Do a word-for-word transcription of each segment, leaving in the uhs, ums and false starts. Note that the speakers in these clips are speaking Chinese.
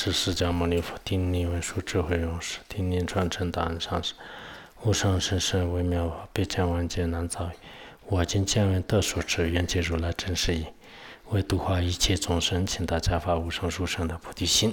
是释迦牟尼佛，听你文殊智慧勇士，听您传承大恩上师，无上甚深微妙法，百千万劫难遭遇。我今见闻得所持，愿解如来真实义。为度化一切众生，请大家发无上殊胜的菩提心。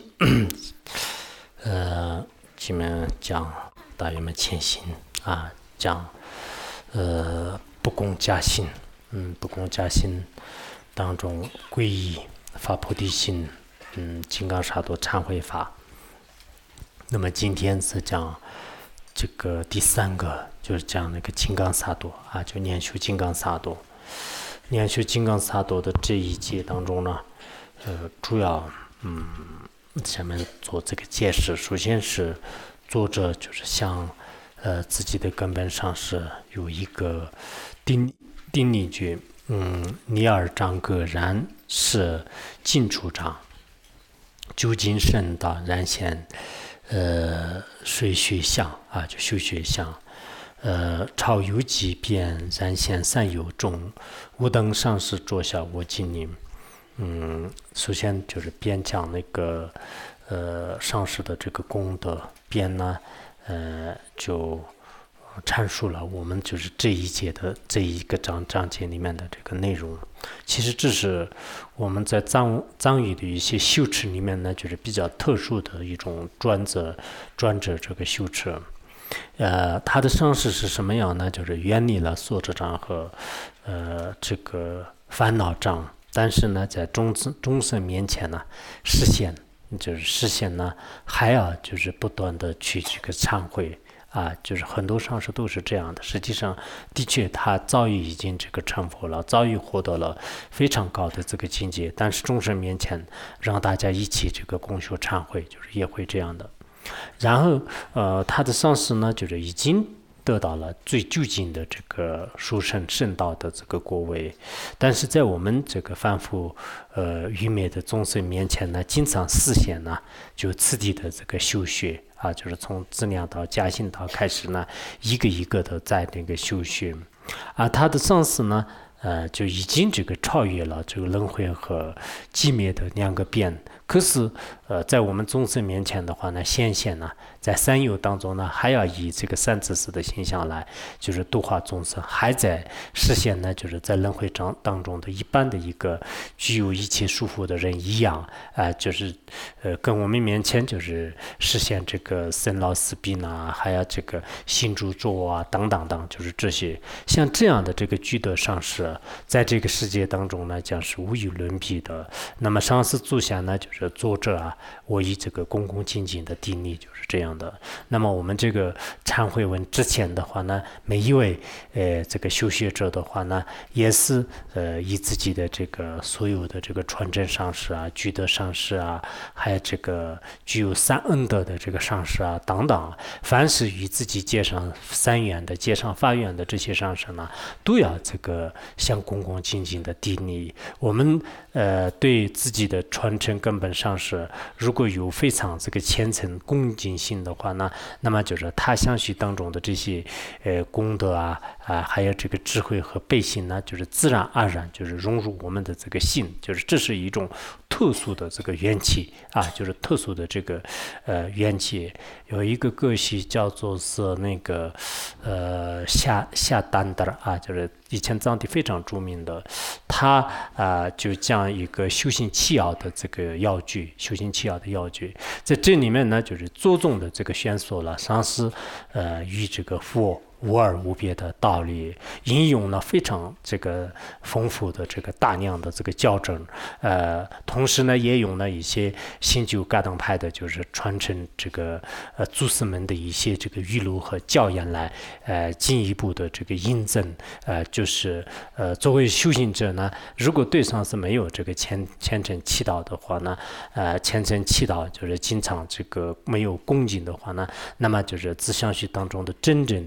呃，前面讲大圆满谦心啊，讲呃不共加心，嗯，不共加心当中皈依发菩提心，嗯，金刚萨埵忏悔法。那么今天是讲这个第三个，就是讲那个金刚萨埵啊，就念修金刚萨埵。念修金刚萨埵的这一节当中呢，呃，主要嗯，下面做这个解释。首先是作者就是向呃自己的根本上是有一个定定力句，嗯，尼尔张格然是进出张，究竟圣道然显呃水学相啊，就修学相。呃，超有极变，然显善有众，吾等上师坐下，我今您。嗯，首先就是边讲那个呃上师的这个功德，边呢呃就阐述了我们就是这一节的这一个章章节里面的这个内容。其实这是我们在藏藏语的一些修持里面呢，就是比较特殊的一种专责专责这个修持。呃，它的上师是什么样呢？就是远离了所知障和呃这个烦恼障，但是呢，在众众生面前呢，实现就是实现呢，还要就是不断的去这个忏悔啊，就是很多上师都是这样的。实际上，的确他早已已经这个成佛了，早已获得了非常高的这个境界，但是众生面前让大家一起这个共修忏悔，就是也会这样的。然后，呃，他的上师呢，就是已经得到了最究竟的这个殊胜圣道的这个果位，但是在我们这个凡夫、呃愚昧的众生面前呢，经常示现呢，就次第的这个修学啊，就是从资粮道、加行道开始呢，一个一个的在那个修学，而他的上师呢，呃，就已经这个超越了这个轮回和寂灭的两个边。可是，呃，在我们众生面前的话呢，显现呢，在三有当中呢，还要以这个三自私的形象来，就是度化众生，还在实现呢，就是在轮回当当中的一般的一个具有一切束缚的人一样，啊、呃，就是呃，跟我们面前就是实现这个生老死病啊，还有这个行住坐啊，等等等，就是这些像这样的这个具德上师，在这个世界当中呢，将是无与伦比的。那么上师座下呢，就是作者啊，我以这个恭恭敬敬的定力就是这样的。那么我们这个忏悔文之前的话呢，每一位呃这个修学者的话呢，也是呃以自己的这个所有的这个传真上师啊、具德上师啊，还有这个具有三恩德的这个上师啊等等，凡是与自己结上三愿的、结上发愿的这些上师呢，都要这个向恭恭敬敬的定力。我们呃对自己的传承根本上是，如果有非常这个虔诚恭敬心的话呢，那么就是他相续当中的这些呃功德啊啊，还有这个智慧和悲心呢，就是自然而然就是融入我们的这个心，就是这是一种特殊的这个缘起啊，就是特殊的这个呃缘起。有一个歌曲叫做是那个呃夏夏丹德啊，就是以前藏地非常著名的，他啊、呃、就讲一个修行契要的这个要诀，修行契要的要诀，在这里面呢，就是着重的这个宣说了上师呃与这个佛无二无别的道理，引用了非常这个丰富的这个大量的这个教证，呃，同时呢，也用了一些新旧噶当派的，就是传承这个呃祖师们的一些这个语录和教言来，呃，进一步的这个印证，呃，就是呃，作为修行者呢，如果对上是没有这个虔虔诚祈祷的话呢，呃，虔诚祈祷就是经常这个没有恭敬的话呢，那么就是自相续当中的真正的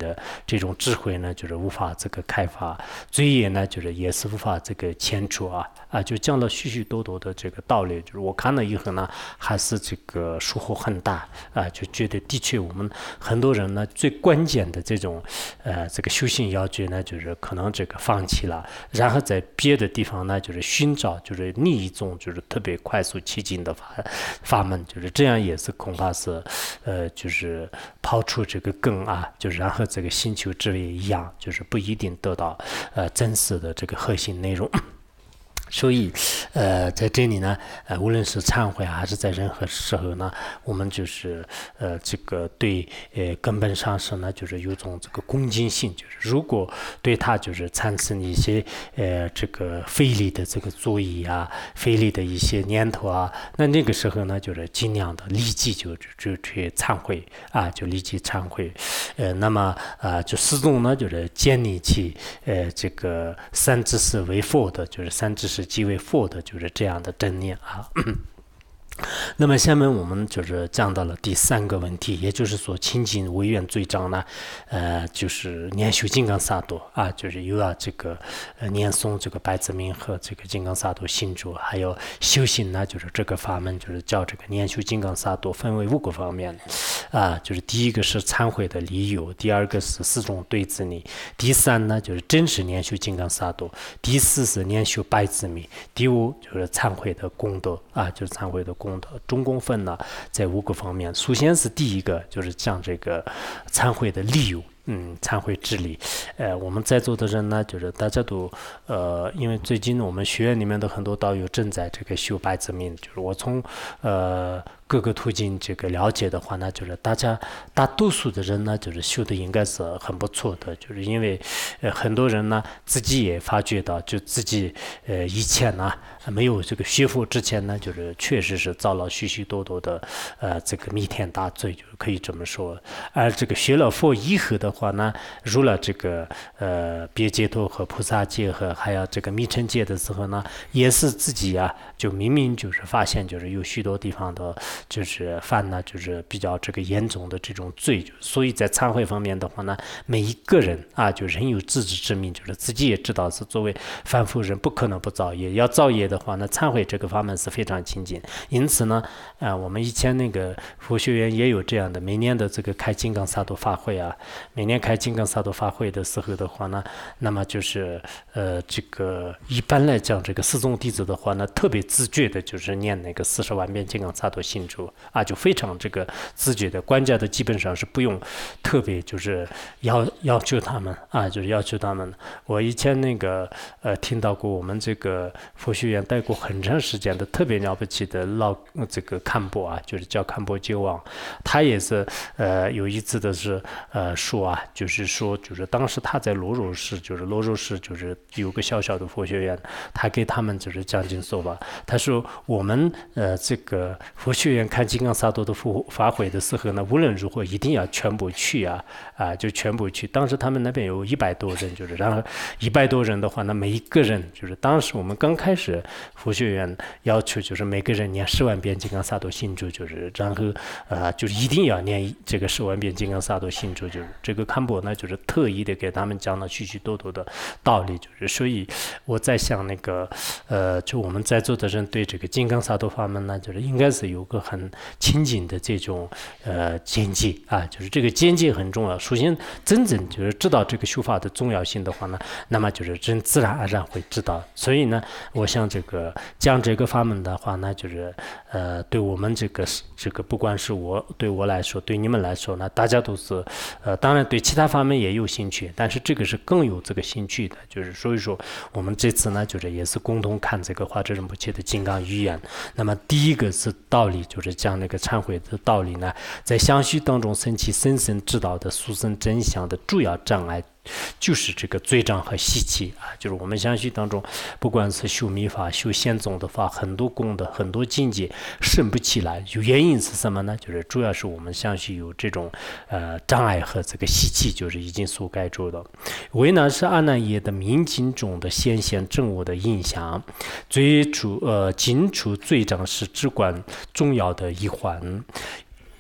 这种智慧呢，就是无法这个开发，罪业呢，就是也是无法这个迁除啊啊，就讲了许许多多的这个道理，就是我看了以后呢，还是这个收获很大啊，就觉得的确我们很多人呢，最关键的这种呃这个修行要诀呢，就是可能这个放弃了，然后在别的地方呢，就是寻找就是另一种就是特别快速奇境的法法门，就是这样也是恐怕是呃就是抛出这个根啊，就是然后这个星球之类一样，就是不一定得到呃真实的这个核心内容。所以，呃，在这里呢，呃，无论是忏悔还是在任何时候呢，我们就是呃，这个对呃根本上是呢，就是有种这个恭敬性，就是如果对他就是产生一些呃这个费力的这个作意啊，费力的一些念头啊，那那个时候呢，就是尽量的立即就就去忏悔啊，就立即忏悔，呃，那么啊、呃，就始终呢，就是建立起呃这个三知识为佛的，就是三知识。是即为佛的，就是这样的正念啊。那么下面我们就是讲到了第三个问题，也就是说清净唯愿罪障呢，呃，就是念修金刚萨埵啊，就是又要这个呃念诵这个百字明和这个金刚萨埵心咒，还有修行呢，就是这个法门就是叫这个念修金刚萨埵，分为五个方面啊，就是第一个是忏悔的理由，第二个是四种对治理，第三呢就是真实念修金刚萨埵，第四是念修百字明，第五就是忏悔的功德啊，就是忏悔的功德。中共分呢，在五个方面。首先是第一个，就是讲这个忏悔的理由。嗯，忏悔之理，呃，我们在座的人呢，就是大家都，呃，因为最近我们学院里面的很多道友正在这个修百字明，就是我从呃各个途径这个了解的话呢，就是大家大多数的人呢，就是修的应该是很不错的，就是因为呃很多人呢自己也发觉到，就自己呃以前呢没有这个学佛之前呢，就是确实是造了许许多多的呃这个弥天大罪，就是可以这么说，而这个学了佛以后的话呢，入了这个呃别解脱和菩萨戒和还有这个密乘戒的时候呢，也是自己啊，就明明就是发现就是有许多地方的，就是犯了就是比较这个严重的这种罪，所以在忏悔方面的话呢，每一个人啊，就人有自知之明，就是自己也知道是作为凡夫人不可能不造业，要造业的话呢，忏悔这个法门是非常亲近。因此呢，啊、呃，我们以前那个佛学院也有这样的，每年的这个开金刚萨埵法会啊。每年开金刚萨埵法会的时候的话呢，那么就是呃这个一般来讲，这个四众弟子的话呢，特别自觉的就是念那个四十万遍金刚萨埵心咒啊，就非常这个自觉的，官家的基本上是不用特别就是要要求他们啊，就是要求他们。我以前那个呃听到过我们这个佛学院待过很长时间的特别了不起的老这个堪布啊，就是叫堪布鸠王，他也是呃有一次的是呃。说啊，就是说，就是当时他在罗州市，就是罗州市，就是有个小小的佛学院，他给他们就是讲经说法。他说我们呃这个佛学院看金刚萨埵的佛法会的时候呢，无论如何一定要全部去啊啊，就全部去。当时他们那边有一百多人，就是然后一百多人的话呢，每一个人就是当时我们刚开始佛学院要求就是每个人念十万遍金刚萨埵心咒，就是然后呃就是一定要念这个十万遍金刚萨埵心咒，就是。这个堪布呢，就是特意的给他们讲了许许多多的道理，就是所以我在想那个呃，就我们在座的人对这个金刚萨埵法门呢，就是应该是有个很亲近的这种呃见解啊，就是这个见解很重要。首先，真正就是知道这个修法的重要性的话呢，那么就是人自然而然会知道。所以呢，我想这个讲这个法门的话呢，就是呃，对我们这个这个不管是我对我来说，对你们来说呢，大家都是呃。当然，对其他方面也有兴趣，但是这个是更有这个兴趣的，就是所以说，我们这次呢，就是也是共同看这个华智仁波切的金刚语言。那么第一个是道理，就是讲那个忏悔的道理呢，在相续当中升起深深知道的殊胜真相的主要障碍。就是这个罪障和习气啊，就是我们相续当中，不管是修密法、修显宗的法，很多功德、很多境界升不起来，有原因是什么呢？就是主要是我们相续有这种呃障碍和这个习气，就是已经所盖住的。为呢是阿难耶的明经中的显现正悟的影响，最初呃尽除罪障是至关重要的一环。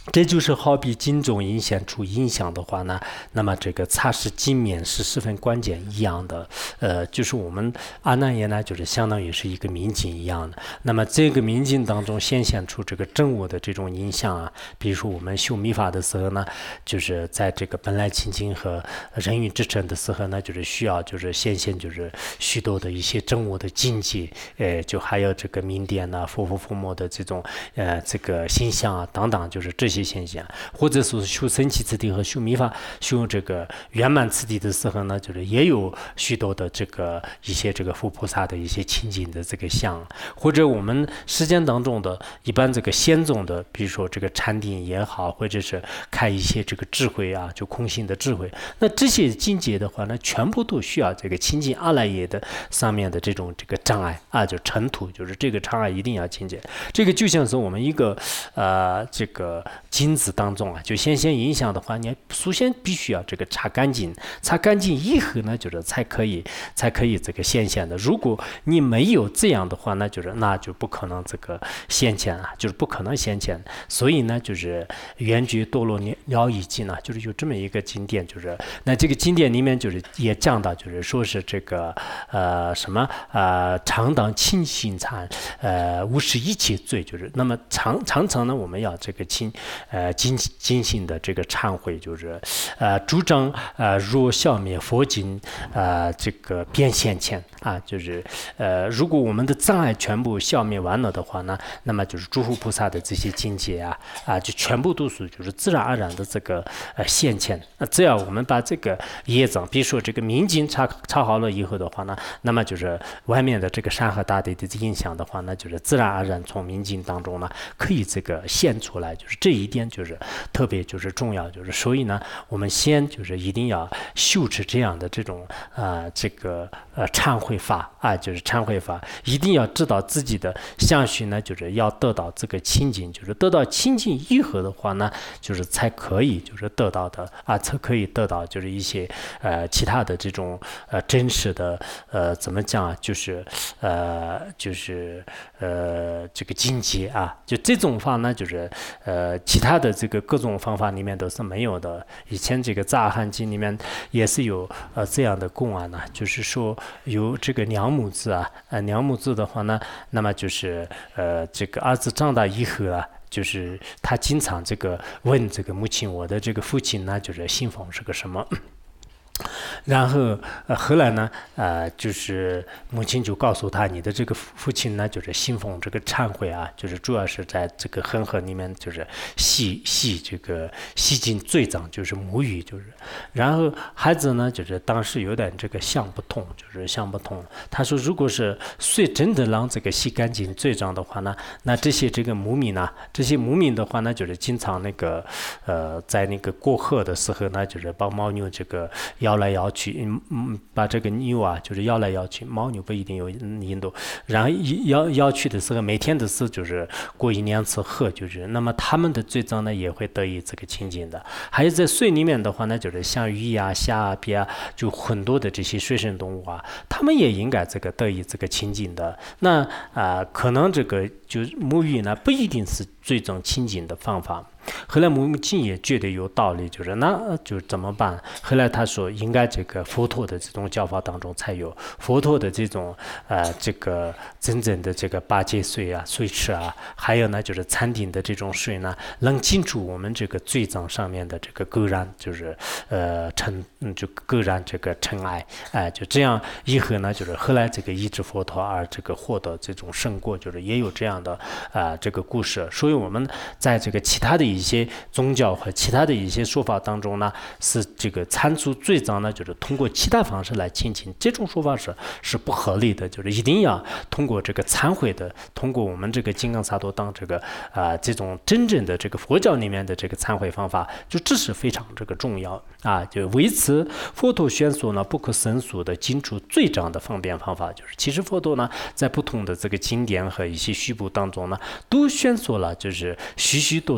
这就是好比金钟影显出影响的话呢，那么这个擦拭镜面是十分关键一样的。呃，就是我们阿难耶呢，就是相当于是一个明镜一样的。那么这个明镜当中显现出这个真我的这种影像啊，比如说我们修密法的时候呢，就是在这个本来清净和人欲之争的时候呢，就是需要就是显现就是许多的一些真我的境界，呃，就还有这个明点呐、佛佛佛魔的这种呃这个形象啊等等，就是这些现象，或者说修神奇次第和修密法、修这个圆满次第的时候呢，就是也有许多的这个一些这个佛菩萨的一些清净的这个像，或者我们实践当中的一般这个仙宗的，比如说这个禅定也好，或者是开一些这个智慧啊，就空性的智慧，那这些境界的话呢，全部都需要这个清净阿赖耶的上面的这种这个障碍啊，就尘土，就是这个障碍一定要清洁。这个就像是我们一个呃这个金子当中啊，就先先影响的话，你首先必须要这个擦干净，擦干净以后呢，就是才可以才可以这个显现的。如果你没有这样的话，那就是那就不可能这个显现啊，就是不可能显现。所以呢，就是圆觉多罗了义经呢，就是有这么一个经典，就是那这个经典里面就是也讲到，就是说是这个呃什么呃常当清心禅，呃无视一切罪，就是那么常常常呢，我们要这个清呃精精心的这个忏悔，就是呃主张呃若消灭佛经呃这个变现前啊，就是呃如果我们的障碍全部消灭完了的话呢，那么就是诸佛菩萨的这些境界啊啊就全部都是就是自然而然的这个呃现前。那只要我们把这个业障，比如说这个明经查查好了以后的话呢，那么就是外面的这个山河大地的影响的话呢，就是自然而然从明经当中呢可以这个现出来，就是这一点就是特别就是重要，就是所以呢，我们先就是一定要修持这样的这种呃这个呃忏悔法啊，就是忏悔法，一定要知道自己的相续呢，就是要得到这个清净，就是得到清净以后的话呢，就是才可以就是得到的啊，才可以得到就是一些呃其他的这种呃真实的呃怎么讲啊，就是呃就是呃这个境界啊，就这种法呢，就是呃其他的这个各种方法里面都是没有的。以前这个杂汉经里面也是有呃这样的公案呢，就是说有这个娘母子啊，呃娘母子的话呢，那么就是呃这个儿子长大以后啊。就是他经常这个问这个母亲，我的这个父亲呢，就是信奉是个什么？然后呃后来呢呃就是母亲就告诉他，你的这个父亲呢就是信奉这个忏悔啊，就是主要是在这个恒河里面就是洗洗这个洗净罪障，就是母语，就是然后孩子呢就是当时有点这个想不通，就是想不通。他说如果是水真的让这个洗干净罪障的话呢，那这些这个母民呢，这些母民的话呢，就是经常那个呃在那个过河的时候呢，就是把牦牛这个摇来摇去，嗯嗯，把这个牛啊，就是摇来摇去，牦牛不一定有引导，然后摇摇去的时候，每天的事就是过一两次河，就是那么他们的罪障呢也会得以这个清净的。还有在水里面的话呢，就是像鱼啊、虾啊、鳖啊，就很多的这些水生动物啊，他们也应该这个得以这个清净的。那啊、呃，可能这个就是沐浴呢，不一定是最终清净的方法。后来母亲也觉得有道理，就是那就怎么办？后来他说，应该这个佛陀的这种教法当中才有佛陀的这种呃这个真正的这个八戒水啊、水池啊，还有呢就是禅定的这种水呢，能清除我们这个罪障上面的这个垢染，就是呃尘，嗯就垢染这个尘埃，哎、呃，就这样以后呢，就是后来这个依止佛陀而这个获得这种圣果，就是也有这样的啊、呃、这个故事。所以我们在这个其他的一些宗教和其他的一些说法当中呢，是这个铲除罪障呢，就是通过其他方式来清净，这种说法是是不合理的，就是一定要通过这个忏悔的，通过我们这个金刚萨埵当这个啊、呃、这种真正的这个佛教里面的这个忏悔方法，就这是非常这个重要啊，就为此佛陀宣说呢不可胜数的清除罪障的方便方法，就是其实佛陀呢在不同的这个经典和一些序部当中呢，都宣说了就是许许多多的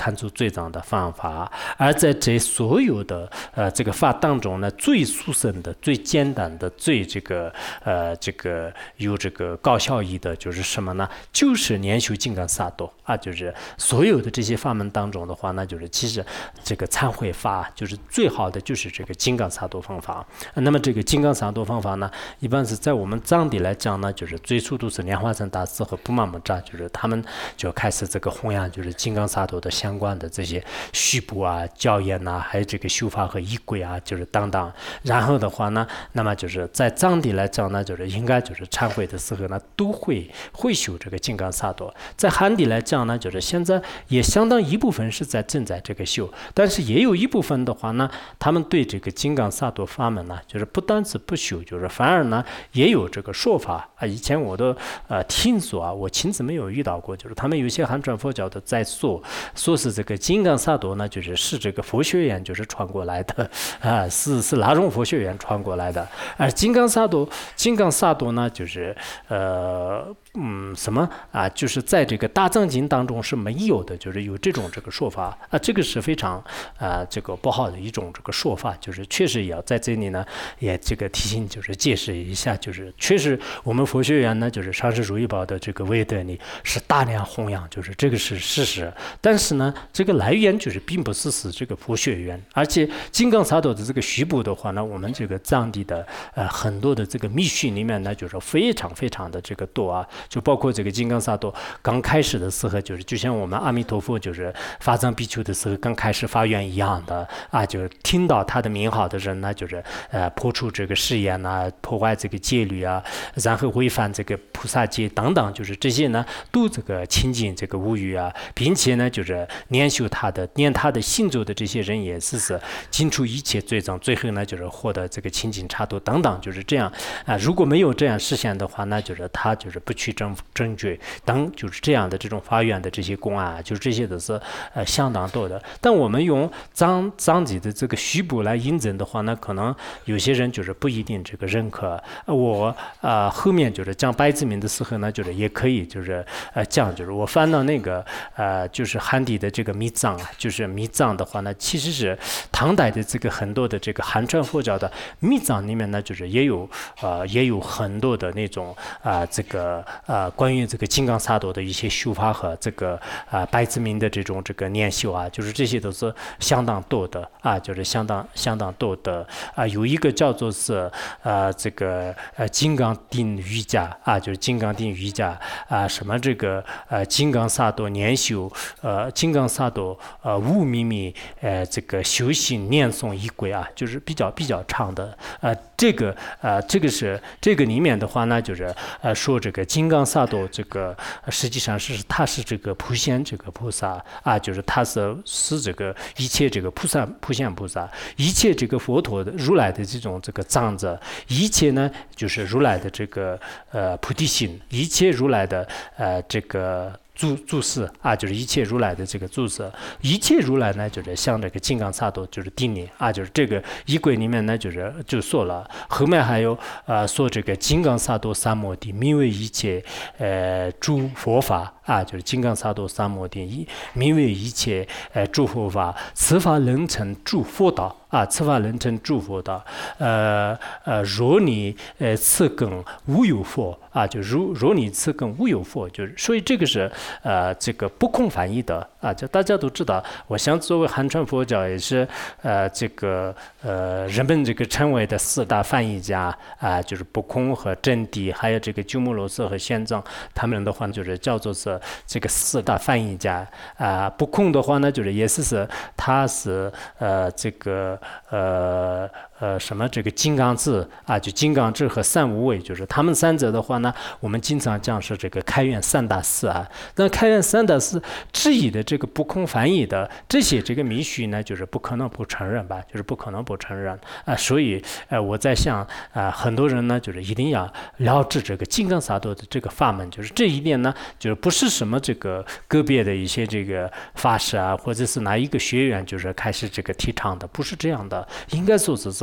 铲除罪障的方法。而在这所有的呃这个法当中呢，最殊胜的、最简单的、最这个呃这个有这个高效益的，就是什么呢？就是念修金刚萨埵啊，就是所有的这些法门当中的话呢，就是其实这个忏悔法就是最好的，就是这个金刚萨埵方法。那么这个金刚萨埵方法呢，一般是在我们藏地来讲呢，就是最初都是莲花生大师和布玛木扎，就是他们就开始这个弘扬就是金刚萨埵的相关的这些序部啊、教言呐、啊，还有这个修法和仪轨啊，就是等等。然后的话呢，那么就是在藏地来讲呢，就是应该就是忏悔的时候呢，都会会修这个金刚萨埵。在汉地来讲呢，就是现在也相当一部分是在正在这个修，但是也有一部分的话呢，他们对这个金刚萨埵法门呢，就是不单是不修，就是反而呢也有这个说法啊。以前我都呃听说啊，我亲自没有遇到过，就是他们有些汉传佛教的在说，说是这个金刚萨埵呢，就是是这个佛学院就是传过来的啊，是是拉荣佛学院传过来的。而金刚萨埵，金刚萨埵呢，就是呃嗯什么啊，就是在这个大藏经当中是没有的，就是有这种这个说法啊，这个是非常啊这个不好的一种这个说法，就是确实也要在这里呢也这个提醒，就是解释一下，就是确实我们佛学院呢，就是上师如意宝的这个威德里是大量弘扬，就是这个是事实。但是呢，这个来源就是并不是是这个佛学院，而且金刚萨埵的这个序部的话呢，我们这个藏地的呃很多的这个密训里面呢，就是非常非常的这个多啊，就包括这个金刚萨埵刚开始的时候，就是就像我们阿弥陀佛就是法藏比丘的时候刚开始发愿一样的啊，就是听到他的名号的人呢，就是呃破除这个誓言呐、啊，破坏这个戒律啊，然后违反这个菩萨戒等等，就是这些呢都这个亲近这个无语啊，并且呢就是念修他的念他的信咒的这些人也是是尽除一切罪障，最后呢就是获得这个清净刹土等等，就是这样啊。如果没有这样实现的话，那就是他就是不去正正觉等，就是这样的这种发愿的这些公案，就是这些都是呃相当多的。但我们用藏藏地的这个序部来印证的话呢，可能有些人就是不一定这个认可。我啊、呃、后面就是讲百字明的时候呢，就是也可以就是呃讲，就是我翻到那个呃就是汉地的这个密藏啊，就是密藏的话呢，其实是唐代的这个很多的这个汉传佛教的密藏里面呢，就是也有呃也有很多的那种啊、呃、这个呃关于这个金刚萨埵的一些修法和这个啊、呃、百字明的这种这个念修啊，就是这些都是相当多的啊，就是相当相当多的啊。有一个叫做是呃这个呃金刚定瑜伽啊，就是金刚定瑜伽啊，什么这个呃金刚萨埵念修呃金刚萨埵呃无秘密呃这个修行念诵仪轨啊，就是比较比较长的呃这个呃这个是这个里面的话呢，就是呃说这个金刚萨埵这个实际上是他是这个普贤这个菩萨啊，就是他是是这个一切这个菩萨普贤菩萨，一切这个佛陀的如来的这种这个藏者，一切呢就是如来的这个呃菩提心，一切如来的呃这个注注释啊，就是一切如来的这个注释，一切如来呢，就是像这个金刚萨埵，就是定力啊，就是这个仪轨里面呢，就是就说了，后面还有呃说这个金刚萨埵三摩地，名为一切呃诸佛法啊，就是金刚萨埵三摩地，名为一切呃诸佛法，此法能成诸佛道。啊，此法能成诸佛道。呃呃，若你呃此根无有佛啊，就如若你此根无有佛，就是所以这个是呃这个不空翻译的啊，就大家都知道。我想作为汉传佛教也是呃这个呃人们这个称为的四大翻译家啊，就是不空和真谛，还有这个鸠摩罗什和玄奘，他们的话就是叫做是这个四大翻译家啊。不空的话呢，就是也是是他是呃这个。呃呃，什么这个金刚智啊，就金刚智和三无畏，就是他们三者的话呢，我们经常讲是这个开元三大师啊。那开元三大师质疑的这个不空翻译的这些这个密续呢，就是不可能不承认吧，就是不可能不承认啊。所以呃，我在想啊，很多人呢，就是一定要了解这个金刚萨埵的这个法门，就是这一点呢，就是不是什么这个个别的一些这个法师啊，或者是哪一个学员就是开始这个提倡的，不是这样的，应该说是是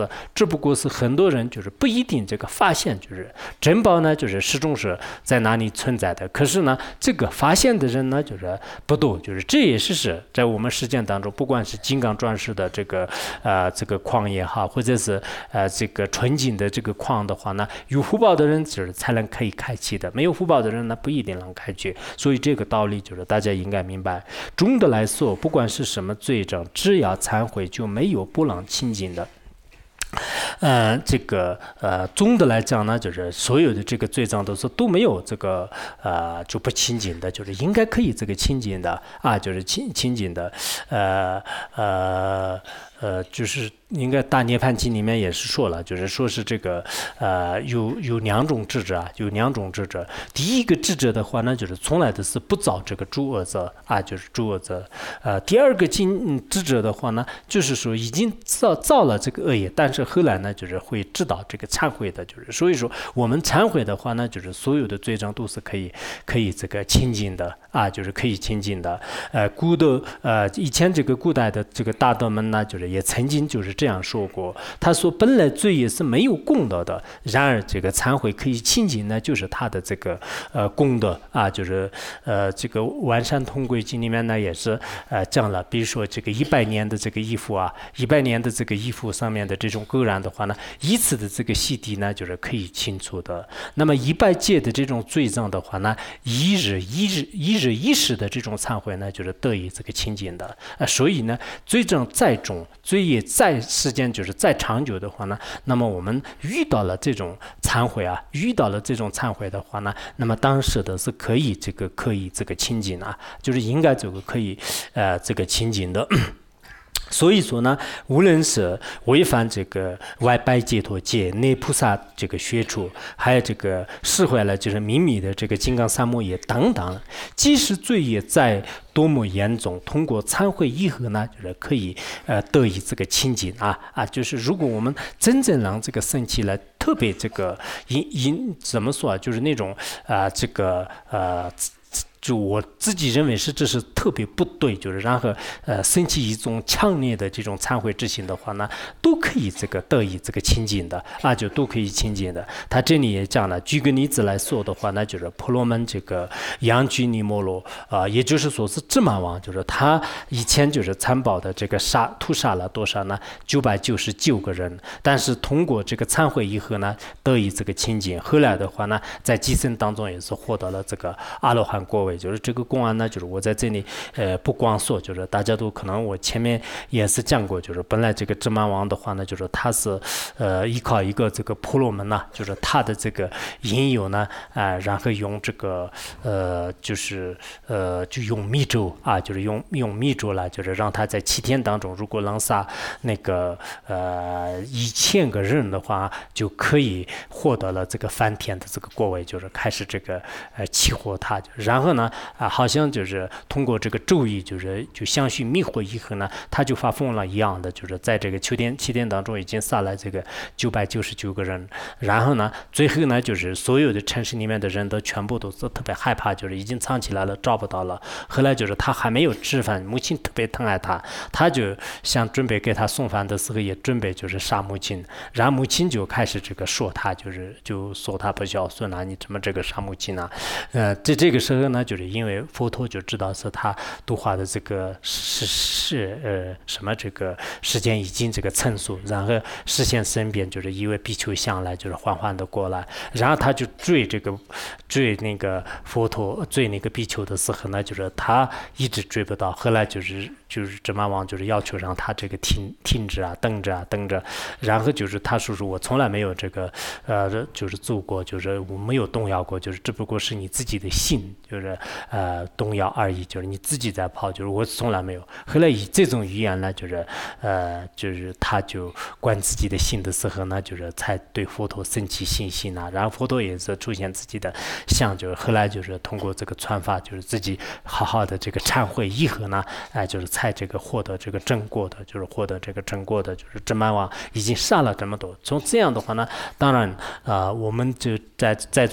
的，只不过是很多人就是不一定这个发现，就是珍宝呢，就是始终是在哪里存在的。可是呢，这个发现的人呢，就是不多，就是这也是是在我们实践当中，不管是金刚钻石的这个呃这个矿也好，或者是呃这个纯金的这个矿的话呢，有福报的人就是才能可以开启的，没有福报的人呢不一定能开启。所以这个道理就是大家应该明白。总的来说，不管是什么罪证，只要忏悔，就没有不能清净的。呃，这个呃，总的来讲呢，就是所有的这个罪证都是都没有这个呃就不清净的，就是应该可以这个清净的啊，就是清清净的，呃呃呃，就是应该大涅槃经里面也是说了，就是说是这个呃有有两种智者啊，有两种智者。第一个智者的话呢，就是从来都是不造这个诸恶者啊，就是诸恶者。呃，第二个经智者的话呢，就是说已经造造了这个恶业，但是后来呢，就是会知道这个忏悔的，就是所以说我们忏悔的话呢，就是所有的罪证都是可以可以这个清净的啊，就是可以清净的。呃，古的呃以前这个古代的这个大德们呢，就是也曾经就是这样说过，他说本来罪业是没有功德的，然而这个忏悔可以清净呢，就是他的这个呃功德啊，就是呃这个完善通规经里面呢也是呃讲了，比如说这个一百年的这个衣服啊，一百年的这个衣服上面的这种垢染的话呢，一次的这个洗涤呢就是可以清除的。那么一百戒的这种罪证的话呢，一日一日一日一时的这种忏悔呢，就是得以这个清净的啊、呃。所以呢，罪证再重，罪业再时间就是再长久的话呢，那么我们遇到了这种忏悔啊，遇到了这种忏悔的话呢，那么当时的是可以这个可以这个清净啊，就是应该这个可以呃这个清净的。所以说呢，无论是违反这个外拜解脱戒、内菩萨这个学处，还有这个释怀了就是秘密的这个金刚三摩耶等等，即使罪业再多么严重，通过忏悔以后呢，就是可以呃得以这个清净啊啊，就是如果我们真正让这个生气来特别这个引引怎么说啊，就是那种啊、呃、这个呃。就我自己认为是这是特别不对，就是然后呃升起一种强烈的这种忏悔之心的话呢，都可以这个得以这个清净的啊，就都可以清净的。他这里也讲了，举个例子来说的话，那就是婆罗门这个杨居尼摩罗啊、呃，也就是说是智满王，就是他以前就是参宝的这个杀屠杀了多少呢？九百九十九个人，但是通过这个忏悔以后呢，得以这个清净。后来的话呢，在今生当中也是获得了这个阿罗汉果位。就是这个公案呢，就是我在这里呃不光说，就是大家都可能我前面也是讲过，就是本来这个智满王的话呢，就是他是呃依靠一个这个婆罗门呐、啊，就是他的这个引诱呢啊、呃，然后用这个呃就是呃就用密咒啊，就是用用密咒来，就是让他在七天当中，如果能杀那个呃一千个人的话，就可以获得了这个翻天的这个果位，就是开始这个呃起活他，然后呢。啊，好像就是通过这个咒语，就是就相续迷惑以后呢，他就发疯了一样的，就是在这个秋天七天当中已经杀了这个九百九十九个人，然后呢，最后呢，就是所有的城市里面的人都全部都是特别害怕，就是已经藏起来了，找不到了。后来就是他还没有吃饭，母亲特别疼爱他，他就想准备给他送饭的时候，也准备就是杀母亲，然后母亲就开始这个说他，就是就说他不孝顺啊，你怎么这个杀母亲啊？呃，在这个时候呢。就是因为佛陀就知道是他度化的这个是是呃什么这个时间已经这个成熟，然后视线身边就是一位比丘向来就是缓缓的过来，然后他就追这个追那个佛陀追那个比丘的时候呢，就是他一直追不到，后来就是就是智满王就是要求让他这个停停止啊，等着啊等着，然后就是他说说我从来没有这个呃就是做过，就是我没有动摇过，就是只不过是你自己的心就是。呃，动摇而已，就是你自己在跑，就是我从来没有。后来以这种语言呢，就是呃，就是他就观自己的心的时候呢，就是才对佛陀升起信心啊。然后佛陀也是出现自己的相，就是后来就是通过这个传法，就是自己好好的这个忏悔以后呢，哎、呃，就是才这个获得这个正果的，就是获得这个正果的，就是智满王已经杀了这么多。从这样的话呢，当然啊、呃，我们就在在座的。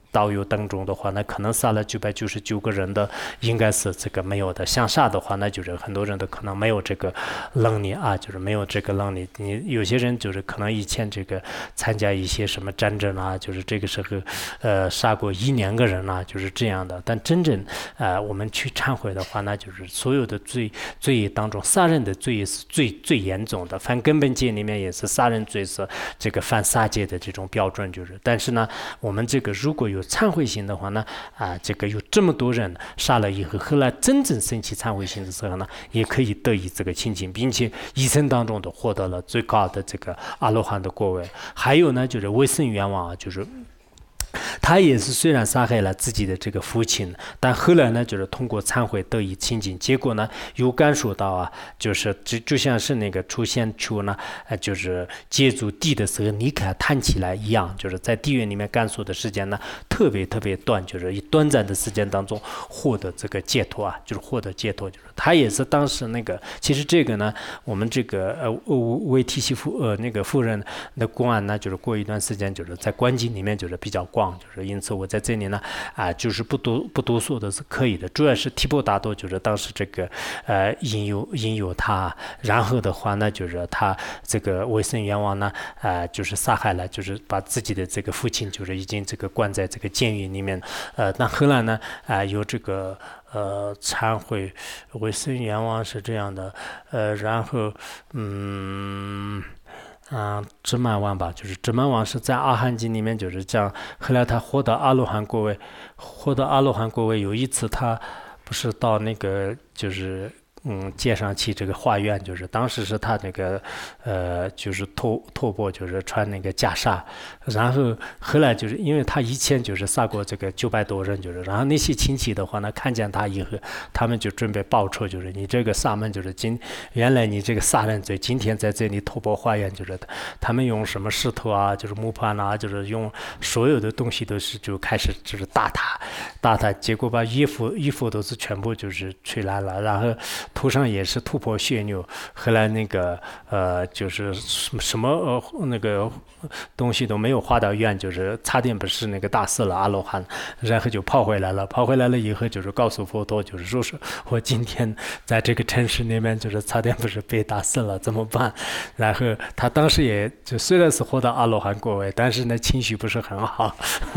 道友当中的话，那可能杀了九百九十九个人的，应该是这个没有的。向下的话，那就是很多人都可能没有这个能力啊，就是没有这个能力。你有些人就是可能以前这个参加一些什么战争啊，就是这个时候呃杀过一两个人啊，就是这样的。但真正呃我们去忏悔的话，那就是所有的罪罪当中，杀人的罪是最最严重的。犯根本戒里面也是杀人罪是这个犯杀戒的这种标准，就是。但是呢，我们这个如果有忏悔心的话呢，啊、呃，这个有这么多人杀了以后，后来真正升起忏悔心的时候呢，也可以得以这个清净，并且一生当中都获得了最高的这个阿罗汉的果位。还有呢，就是为生愿望，就是他也是虽然杀害了自己的这个父亲，但后来呢，就是通过忏悔得以清净。结果呢，有感受到啊，就是就就像是那个出现出呢，呃，就是接触地的时候，你看弹起来一样，就是在地狱里面感受的时间呢，特别特别短，就是一短暂的时间当中获得这个解脱啊，就是获得解脱，就是他也是当时那个，其实这个呢，我们这个呃为提西夫呃那个夫人的公案呢，就是过一段时间，就是在观经里面就是比较广。就是因此我在这里呢啊，就是不读不读书的是可以的，主要是提婆达多就是当时这个呃引诱引诱他，然后的话呢就是他这个为生愿望呢啊、呃、就是杀害了，就是把自己的这个父亲就是已经这个关在这个监狱里面，呃那后来呢啊、呃、有这个呃忏悔为生愿望是这样的，呃然后嗯。啊，智曼王吧，就是智曼王是在阿含经里面就是这样。后来他获得阿罗汉果位，获得阿罗汉果位。有一次他不是到那个就是嗯街上去这个化缘，就是当时是他那个呃就是托托钵就是穿那个袈裟，然后后来就是因为他以前就是杀过这个九百多人，就是然后那些亲戚的话呢看见他以后，他们就准备报仇，就是你这个萨门就是今原来你这个杀人罪，今天在这里托钵化缘，就是他们用什么石头啊，就是木盘啊，就是用所有的东西都是就开始就是打他打他，结果把衣服衣服都是全部就是吹烂了，然后头上也是突破血流，后来那个呃就是什么呃那个东西都没有化到愿，就是差点不是那个大死了阿罗汉，然后就跑回来了，跑回来了以后就是告诉佛陀，就是说是我今天在这个城市里面就是差点不是被打死了，怎么办？然后他当时也就虽然是获得阿罗汉果位，但是呢情绪不是很好。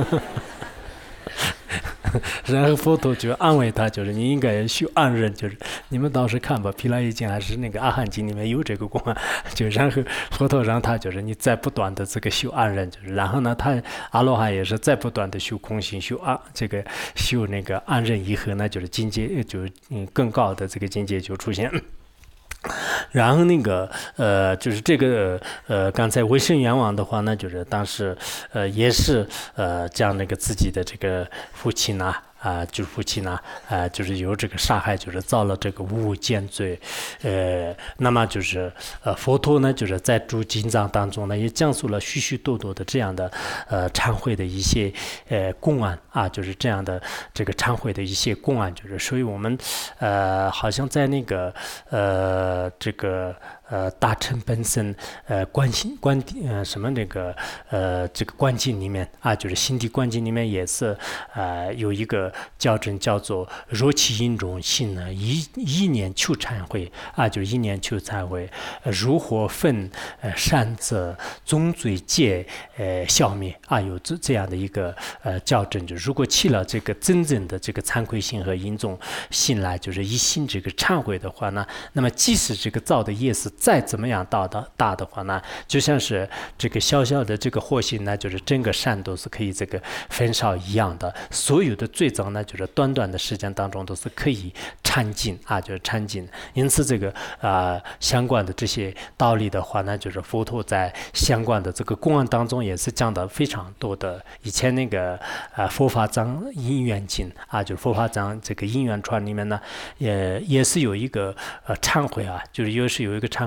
然后佛陀就安慰他，就是你应该修安忍，就是你们到时看吧，《毗拉耶经》还是那个《阿含经》里面有这个公案，就然后佛陀让他就是你在不断的这个修安忍，就是然后呢，他阿罗汉也是在不断的修空性，修安这个修那个安忍以后呢，就是境界就是嗯更高的这个境界就出现。然后那个呃，就是这个呃，刚才为生愿望的话呢，就是当时呃也是呃将那个自己的这个父亲呐、啊。啊，就是父亲呢，啊，就是有这个杀害，就是造了这个无间罪，呃，那么就是呃，佛陀呢，就是在诸经藏当中呢，也讲述了许许多多的这样的呃忏悔的一些呃公案啊，就是这样的这个忏悔的一些公案，就是所以我们呃，好像在那个呃这个。呃，大乘本身，呃，观心观呃什么那个呃这个观经里面啊，就是心地观经里面也是呃有一个教证叫做若其因中心呢，一一念求忏悔啊，就是一念求忏悔，呃、如火焚呃善则总罪戒呃消灭啊，有这这样的一个呃教证，就如果起了这个真正的这个惭愧心和因中心来，就是一心这个忏悔的话呢，那么即使这个造的业是再怎么样大的大的话呢，就像是这个小小的这个火星呢，就是整个山都是可以这个焚烧一样的，所有的罪障呢，就是短短的时间当中都是可以忏尽啊，就是忏尽。因此这个啊、呃、相关的这些道理的话呢，就是佛陀在相关的这个公案当中也是讲的非常多的。以前那个啊、呃、佛法藏因缘经啊，就是佛法藏这个因缘传里面呢，也也是有一个呃忏悔啊，就是又是有一个忏悔。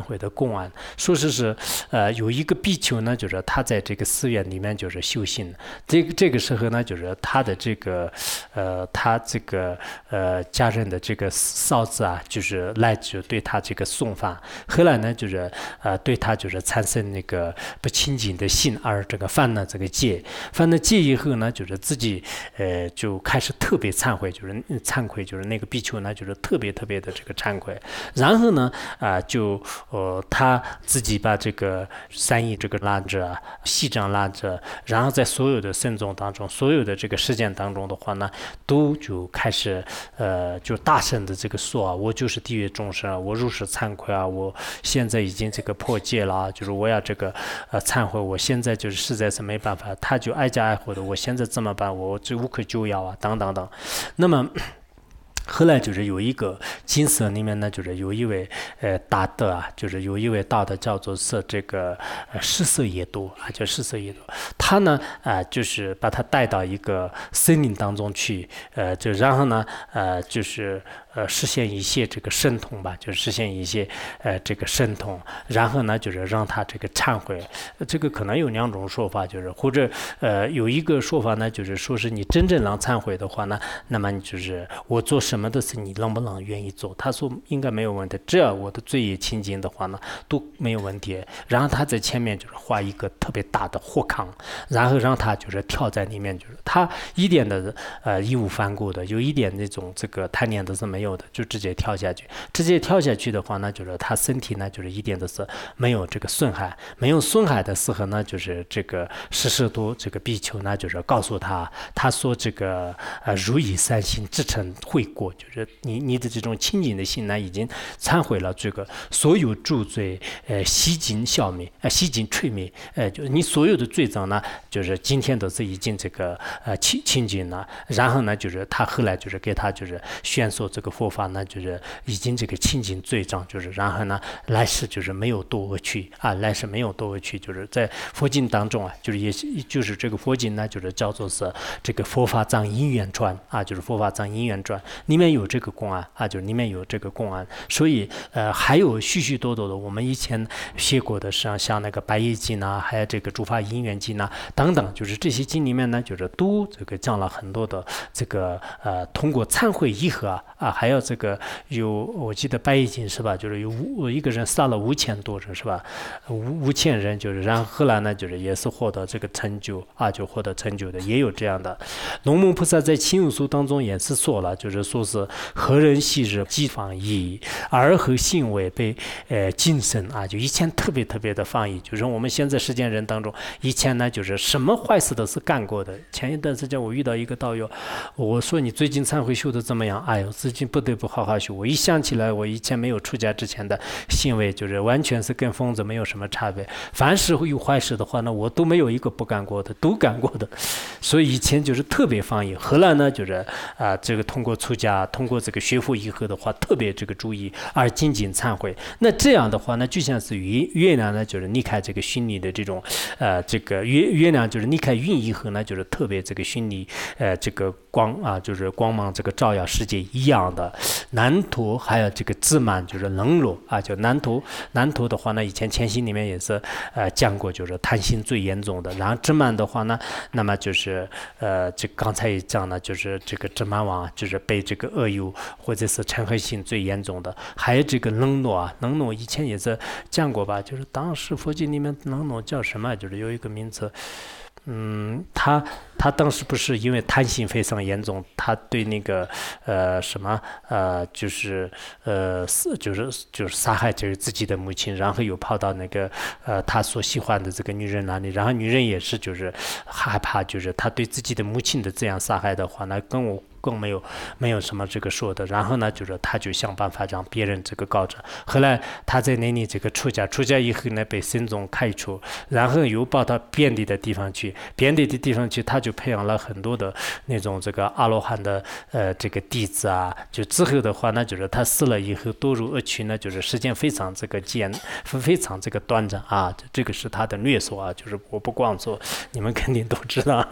悔的公案。说是是，呃，有一个比丘呢，就是他在这个寺院里面就是修行。这个这个时候呢，就是他的这个，呃，他这个呃家人的这个嫂子啊，就是来就对他这个送饭。后来呢，就是呃对他就是产生那个不清净的心，而这个犯了这个戒。犯了戒以后呢，就是自己呃就开始特别忏悔，就是忏悔，就是那个比丘呢，就是特别特别的这个忏悔。然后呢，啊、呃、就呃他自己把这个三义这个拉着，细杖拉着，然后在所有的僧众当中，所有的这个事件当中的话呢，都就开始呃就大声的这个说啊，我就是地狱众生啊，我如是惭愧啊，我现在已经这个破戒了，就是我要这个呃忏悔，我现在就是实在是没办法，他就挨家挨户的，我现在怎么办？我这无可救药啊，等等等。那么。后来就是有一个金色里面呢，就是有一位呃大德啊，就是有一位大德叫做是这个呃释色耶多啊，叫释色耶多。他呢啊、呃、就是把他带到一个森林当中去，呃就然后呢呃就是呃实现一些这个神通吧，就实现一些呃这个神通，然后呢就是让他这个忏悔。这个可能有两种说法，就是或者呃有一个说法呢，就是说是你真正能忏悔的话呢，那么你就是我做什么的事你能不能愿意做？他说应该没有问题，只要我的罪业清净的话呢，都没有问题。然后他在前面就是画一个特别大的火坑，然后让他就是跳在里面，就是他一点的呃义无反顾的，有一点那种这个贪念都是没有的，就直接跳下去。直接跳下去的话呢，就是他身体呢就是一点都是没有这个损害，没有损害的时候呢，就是这个释舍多这个比丘呢，就是告诉他，他说这个呃如以三心至诚悔过。就是你你的这种清净的心呢，已经忏悔了这个所有诸罪，呃，悉尽消灭，呃，悉尽吹灭，呃，就是你所有的罪障呢，就是今天都是已经这个呃清清净了。然后呢，就是他后来就是给他就是宣说这个佛法呢，就是已经这个清净罪障，就是然后呢，来世就是没有堕恶趣啊，来世没有堕恶趣，就是在佛经当中啊，就是也就是这个佛经呢，就是叫做是这个佛法藏因缘传啊，就是佛法藏因缘传。里面有这个公案啊，就是里面有这个公案，所以呃还有许许多多的我们以前学过的，像像那个白夜经啊，还有这个诸法因缘经啊等等，就是这些经里面呢，就是都这个讲了很多的这个呃通过忏悔以后啊啊，还有这个有我记得白夜经是吧，就是有五一个人杀了五千多人是吧，五五千人就是，然后后来呢就是也是获得这个成就啊，就获得成就的也有这样的。龙母菩萨在亲友书当中也是说了，就是说是何人昔日既放逸，而后行为被呃谨慎啊，就以前特别特别的放逸，就是我们现在世间人当中，以前呢就是什么坏事都是干过的。前一段时间我遇到一个道友，我说你最近忏悔修的怎么样？哎呦，最近不得不好好修。我一想起来，我以前没有出家之前的行为，就是完全是跟疯子没有什么差别。凡是有坏事的话呢，我都没有一个不干过的，都干过的。所以以前就是特别放逸。后来呢，就是啊、呃，这个通过出家，通过这个学佛以后的话，特别这个注意而精进忏悔。那这样的话呢，就像是月月亮呢，就是离开这个虚拟的这种呃，这个月月亮就是离开云以后呢，就是特别这个虚拟呃这个光啊，就是光芒这个照耀世界一样的。南陀还有这个自满，就是冷落啊，就南陀南陀的话呢，以前前心里面也是呃讲过，就是贪心最严重的。然后自满的话呢，那么就是呃这刚才也讲了，就是这个自满王就是被这个恶友或者是嗔恨心最严重的。还有这个冷落啊，冷落以前也是讲过吧，就是当时佛经里面冷落叫什么，就是有一个名词。嗯，他他当时不是因为贪心非常严重，他对那个呃什么呃就是呃就是就是杀害就是自己的母亲，然后又跑到那个呃他所喜欢的这个女人那里，然后女人也是就是害怕，就是他对自己的母亲的这样杀害的话，那跟我。更没有没有什么这个说的，然后呢，就是他就想办法让别人这个告着。后来他在那里这个出家，出家以后呢被僧众开除，然后又跑到遍地的地方去，遍地的地方去，他就培养了很多的那种这个阿罗汉的呃这个弟子啊。就之后的话呢，就是他死了以后堕入恶趣呢，就是时间非常这个简，非常这个短暂啊。这个是他的略说啊，就是我不光说，你们肯定都知道。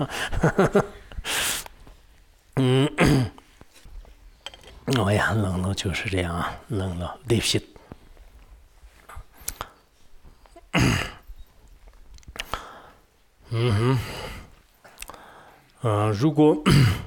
嗯，哎呀，冷了就是这样啊，冷了，对不起。 嗯哼，呃，如果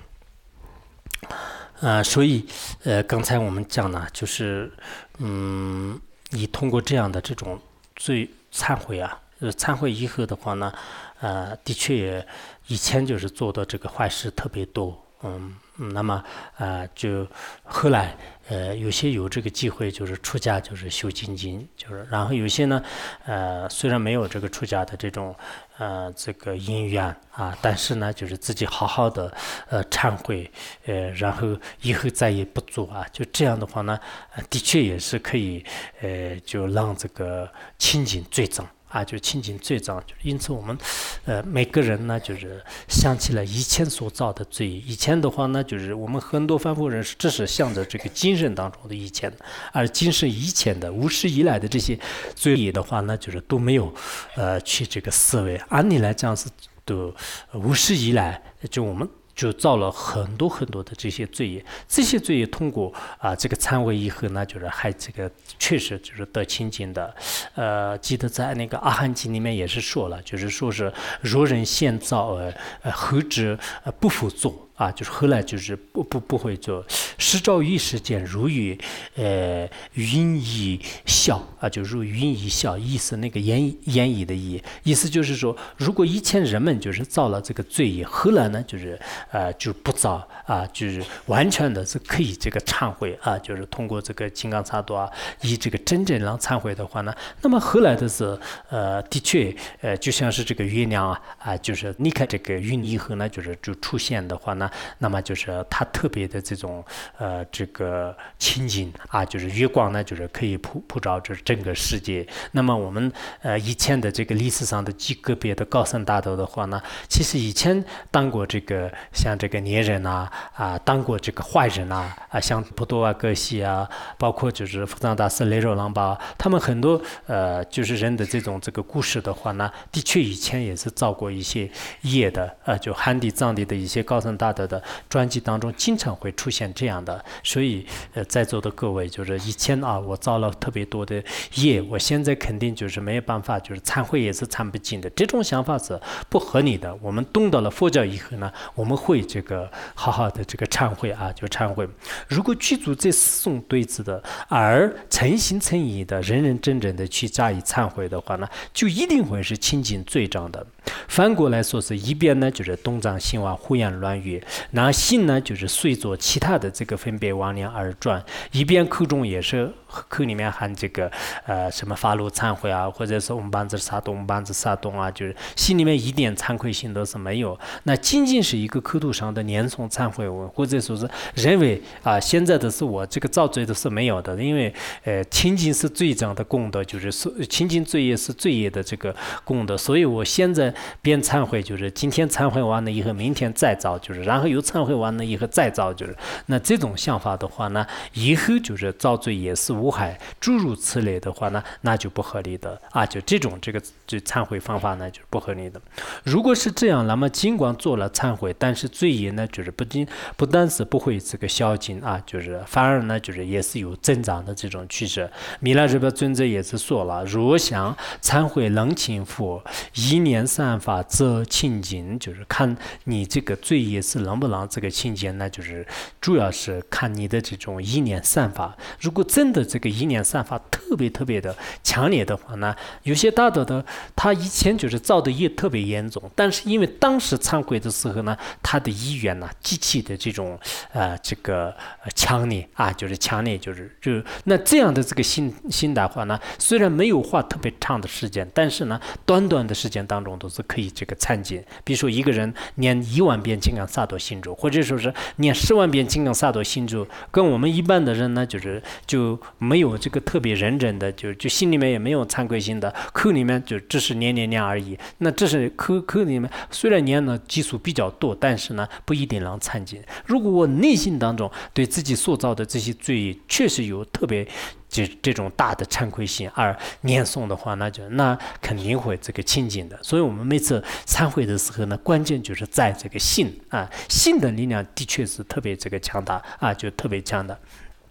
呃，所以呃，刚才我们讲呢，就是嗯，你通过这样的这种罪忏悔啊，呃，忏悔以后的话呢，呃，的确也以前就是做的这个坏事特别多，嗯。嗯那么，呃，就后来，呃，有些有这个机会，就是出家，就是修精进，就是，然后有些呢，呃，虽然没有这个出家的这种，呃，这个因缘啊，但是呢，就是自己好好的，呃，忏悔，呃，然后以后再也不做啊，就这样的话呢，呃、的确也是可以，呃，就让这个清净罪障。啊，就清净罪障，就因此我们，呃，每个人呢，就是想起来以前所造的罪，以前的话呢，就是我们很多凡夫人士，这是向着这个今生当中的以前，而今生以前的无始以来的这些罪业的话呢，就是都没有，呃，去这个思维。按理来讲是都无始以来，就我们。就造了很多很多的这些罪业，这些罪业通过啊这个忏悔以后呢，就是还这个确实就是得清净的。呃，记得在那个阿含经里面也是说了，就是说是若人先造呃呃后知呃不复作。啊，就是后来就是不不不会做，时照一时间如于呃云一笑啊，就如云一笑，意思那个言言语的意，意思就是说，如果以前人们就是造了这个罪业，后来呢就是呃就不造啊，就是完全的是可以这个忏悔啊，就是通过这个金刚萨埵啊，以这个真正让忏悔的话呢，那么后来的是呃的确呃就像是这个月亮啊啊，就是离开这个云以后呢，就是就出现的话呢。那么就是它特别的这种呃这个清净啊，就是月光呢，就是可以普普照这整个世界。那么我们呃以前的这个历史上的极个别的高僧大德的话呢，其实以前当过这个像这个孽人啊啊，当过这个坏人啊啊，像普多瓦格西啊，包括就是福藏大师雷肉郎巴，他们很多呃就是人的这种这个故事的话呢，的确以前也是造过一些业的，呃，就汉地藏地的一些高僧大德的专辑当中经常会出现这样的，所以呃，在座的各位就是以前啊，我造了特别多的业，我现在肯定就是没有办法，就是忏悔也是忏不尽的，这种想法是不合理的。我们懂得了佛教以后呢，我们会这个好好的这个忏悔啊，就忏悔。如果具足这四种对治的，而诚心诚意的、认认真真的去加以忏悔的话呢，就一定会是清净罪障的。反过来说，是一边呢就是东张西望、胡言乱语，那心呢就是随着其他的这个分别妄念而转，一边口中也是口里面喊这个呃什么法路忏悔啊，或者是嗡班子萨东、嗡班子萨东啊，就是心里面一点惭愧心都是没有。那仅仅是一个口头上的念诵忏悔文，或者说是认为啊现在的是我这个造罪的是没有的，因为呃清净是罪障的功德，就是清净罪业是罪业的这个功德，所以我现在边忏悔，就是今天忏悔完了以后，明天再造，就是然后又忏悔完了以后再造，就是那这种想法的话呢，以后就是造罪也是无害，诸如此类的话呢，那就不合理的啊，就这种这个就忏悔方法呢就是不合理的。如果是这样，那么尽管做了忏悔，但是罪业呢就是不仅不但是不会这个消尽啊，就是反而呢就是也是有增长的这种趋势。弥勒日巴尊者也是说了，若想忏悔冷清佛，一念善法则清净，就是看你这个罪业是能不能这个清净，那就是主要是看你的这种一念善法。如果真的这个一念善法特别特别的强烈的话呢，有些大德的他以前就是造的业特别严重，但是因为当时忏悔的时候呢，他的意愿呢极其的这种呃这个呃强烈啊，就是强烈，就是就那这样的这个心心的话呢，虽然没有花特别长的时间，但是呢，短短的时间当中都是可以这个参进。比如说一个人念一万遍金刚萨埵心咒，或者说是念十万遍金刚萨埵心咒，跟我们一般的人呢，就是就没有这个特别认真的，就就心里面也没有惭愧心的，口里面就只是念念念而已。那这是口口里面虽然念的基数比较多，但是呢不一定能参进。如果我内心当中对自己塑造的这些罪确实有特别这这种大的惭愧心，而念诵的话，那就那肯定会这个清净的。所以我们每次忏悔的时候呢，关键就是在这个信啊，信的力量的确是特别这个强大啊，就特别强大。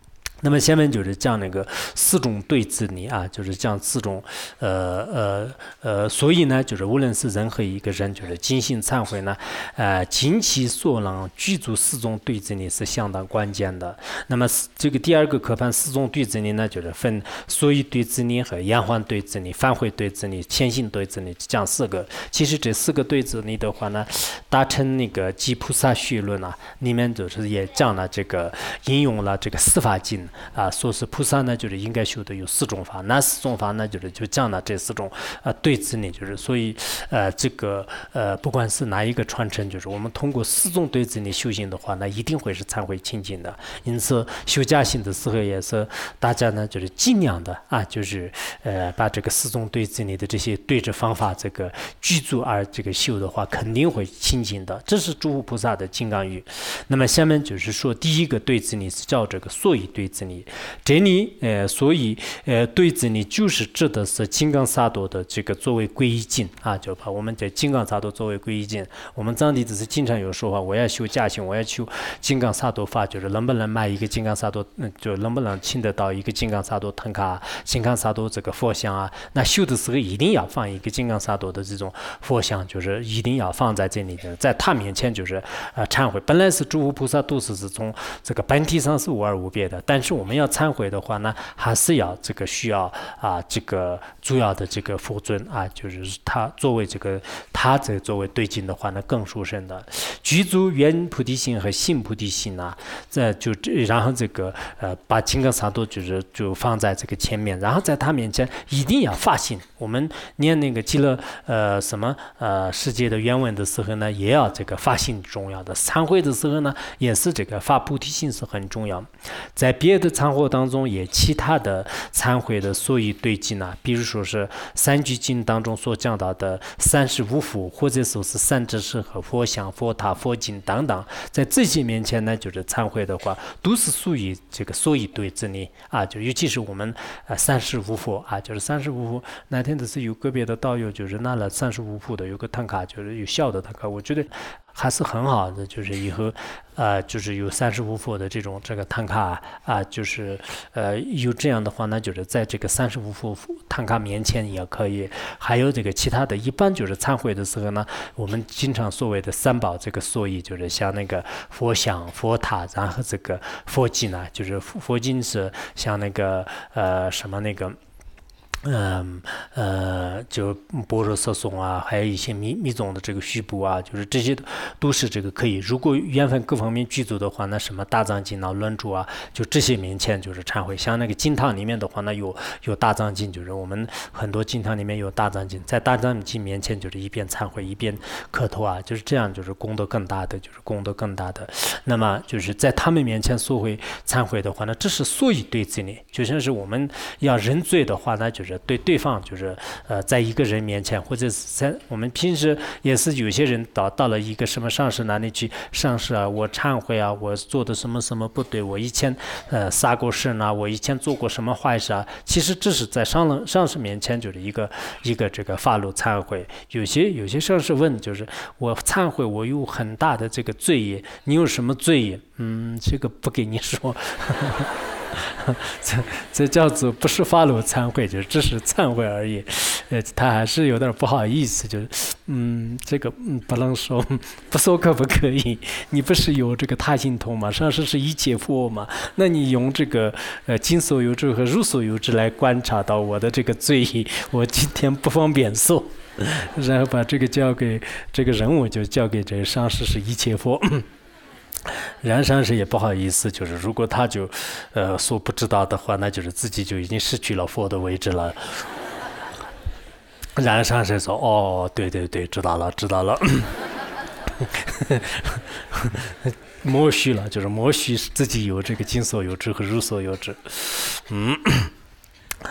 那么下面就是讲那个四种对治理啊，就是讲四种，呃呃呃，所以呢，就是无论是任何一个人，就是进行忏悔呢，呃，尽其所能，具足四种对治理是相当关键的。那么这个第二个课盘四种对治理呢，就是分所以对治理和延缓对治理、反悔对治理、谦信对治理，讲四个。其实这四个对治理的话呢，达成那个《即菩萨序论》啊，里面就是也讲了这个，引用了这个四法经。啊，说是菩萨呢，就是应该修的有四种法，那四种法呢，就是就讲了这四种呃对治理，就是所以呃这个呃不管是哪一个传承，就是我们通过四种对治理修行的话，那一定会是忏悔清净的。因此修加行的时候也是大家呢就是尽量的啊，就是呃把这个四种对治理的这些对治方法这个具足而这个修的话，肯定会清净的。这是诸佛菩萨的金刚语。那么下面就是说第一个对治理是叫这个所以对治理。这里，呃，所以，呃，对治理就是指的是金刚萨埵的这个作为皈依境啊，就把我们在金刚萨埵作为皈依境。我们藏弟子是经常有说法，我要修加行，我要修金刚萨埵法，就是能不能买一个金刚萨埵，嗯，就能不能请得到一个金刚萨埵唐卡、金刚萨埵这个佛像啊？那修的时候一定要放一个金刚萨埵的这种佛像，就是一定要放在这里的，在他面前就是呃忏悔。本来是诸佛菩萨都是是从这个本体上是无二无别的，但是我们要忏悔的话呢，还是要这个需要啊，这个主要的这个佛尊啊，就是他作为这个他这作为对境的话呢，更殊胜的具足圆菩提心和信菩提心啊，这就然后这个呃把金刚萨埵就是就放在这个前面，然后在他面前一定要发心。我们念那个极乐呃什么呃世界的原文的时候呢，也要这个发心重要的。忏悔的时候呢，也是这个发菩提心是很重要。在别的忏悔当中，也其他的忏悔的所以对境呢，比如说是三句经当中所讲到的三十五佛，或者说是三智士和佛像、佛塔、佛经等等，在这些面前呢，就是忏悔的话，都是属于这个所以对治理啊，就尤其是我们呃三十五佛啊，就是三十五佛。那天的是有个别的道友就是拿了三十五佛的有个唐卡，就是有小的唐卡，我觉得还是很好的，就是以后，呃，就是有三十五佛的这种这个唐卡啊，就是呃有这样的话呢，就是在这个三十五佛唐卡面前也可以。还有这个其他的，一般就是忏悔的时候呢，我们经常所谓的三宝这个所以就是像那个佛像、佛塔，然后这个佛经呢，就是佛经是像那个呃什么那个。嗯呃，就般若色颂啊，还有一些密密宗的这个续部啊，就是这些都是这个可以。如果缘分各方面具足的话，那什么大藏经啊、论著啊，就这些面前就是忏悔。像那个经堂里面的话呢，有有大藏经，就是我们很多经堂里面有大藏经，在大藏经面前就是一边忏悔一边磕头啊，就是这样，就是功德更大的，就是功德更大的。那么就是在他们面前所会忏悔的话呢，这是所以对治理。就像是我们要认罪的话呢，就是对对方就是呃，在一个人面前，或者是在我们平时也是有些人到到了一个什么上师那里去，上师啊，我忏悔啊，我做的什么什么不对，我以前呃杀过生啊，我以前做过什么坏事啊，其实这是在上了上师面前就是一个一个这个发露忏悔。有些有些上师问，就是我忏悔，我有很大的这个罪业，你有什么罪业？嗯，这个不给你说。这这叫做不是发露忏悔，就只是忏悔而已。呃，他还是有点不好意思，就是嗯，这个嗯不能说，不说可不可以？你不是有这个他心通吗？上师是一切佛嘛？那你用这个呃今所有智和如所有智来观察到我的这个罪业，我今天不方便说。然后把这个交给这个任务就交给这个上师是一切佛。然上师也不好意思，就是如果他就呃说不知道的话，那就是自己就已经失去了佛的位置了。然上师说：“哦，对对对，知道了，知道了。”默许了，就是默许自己有这个今所有智和如所有智。嗯。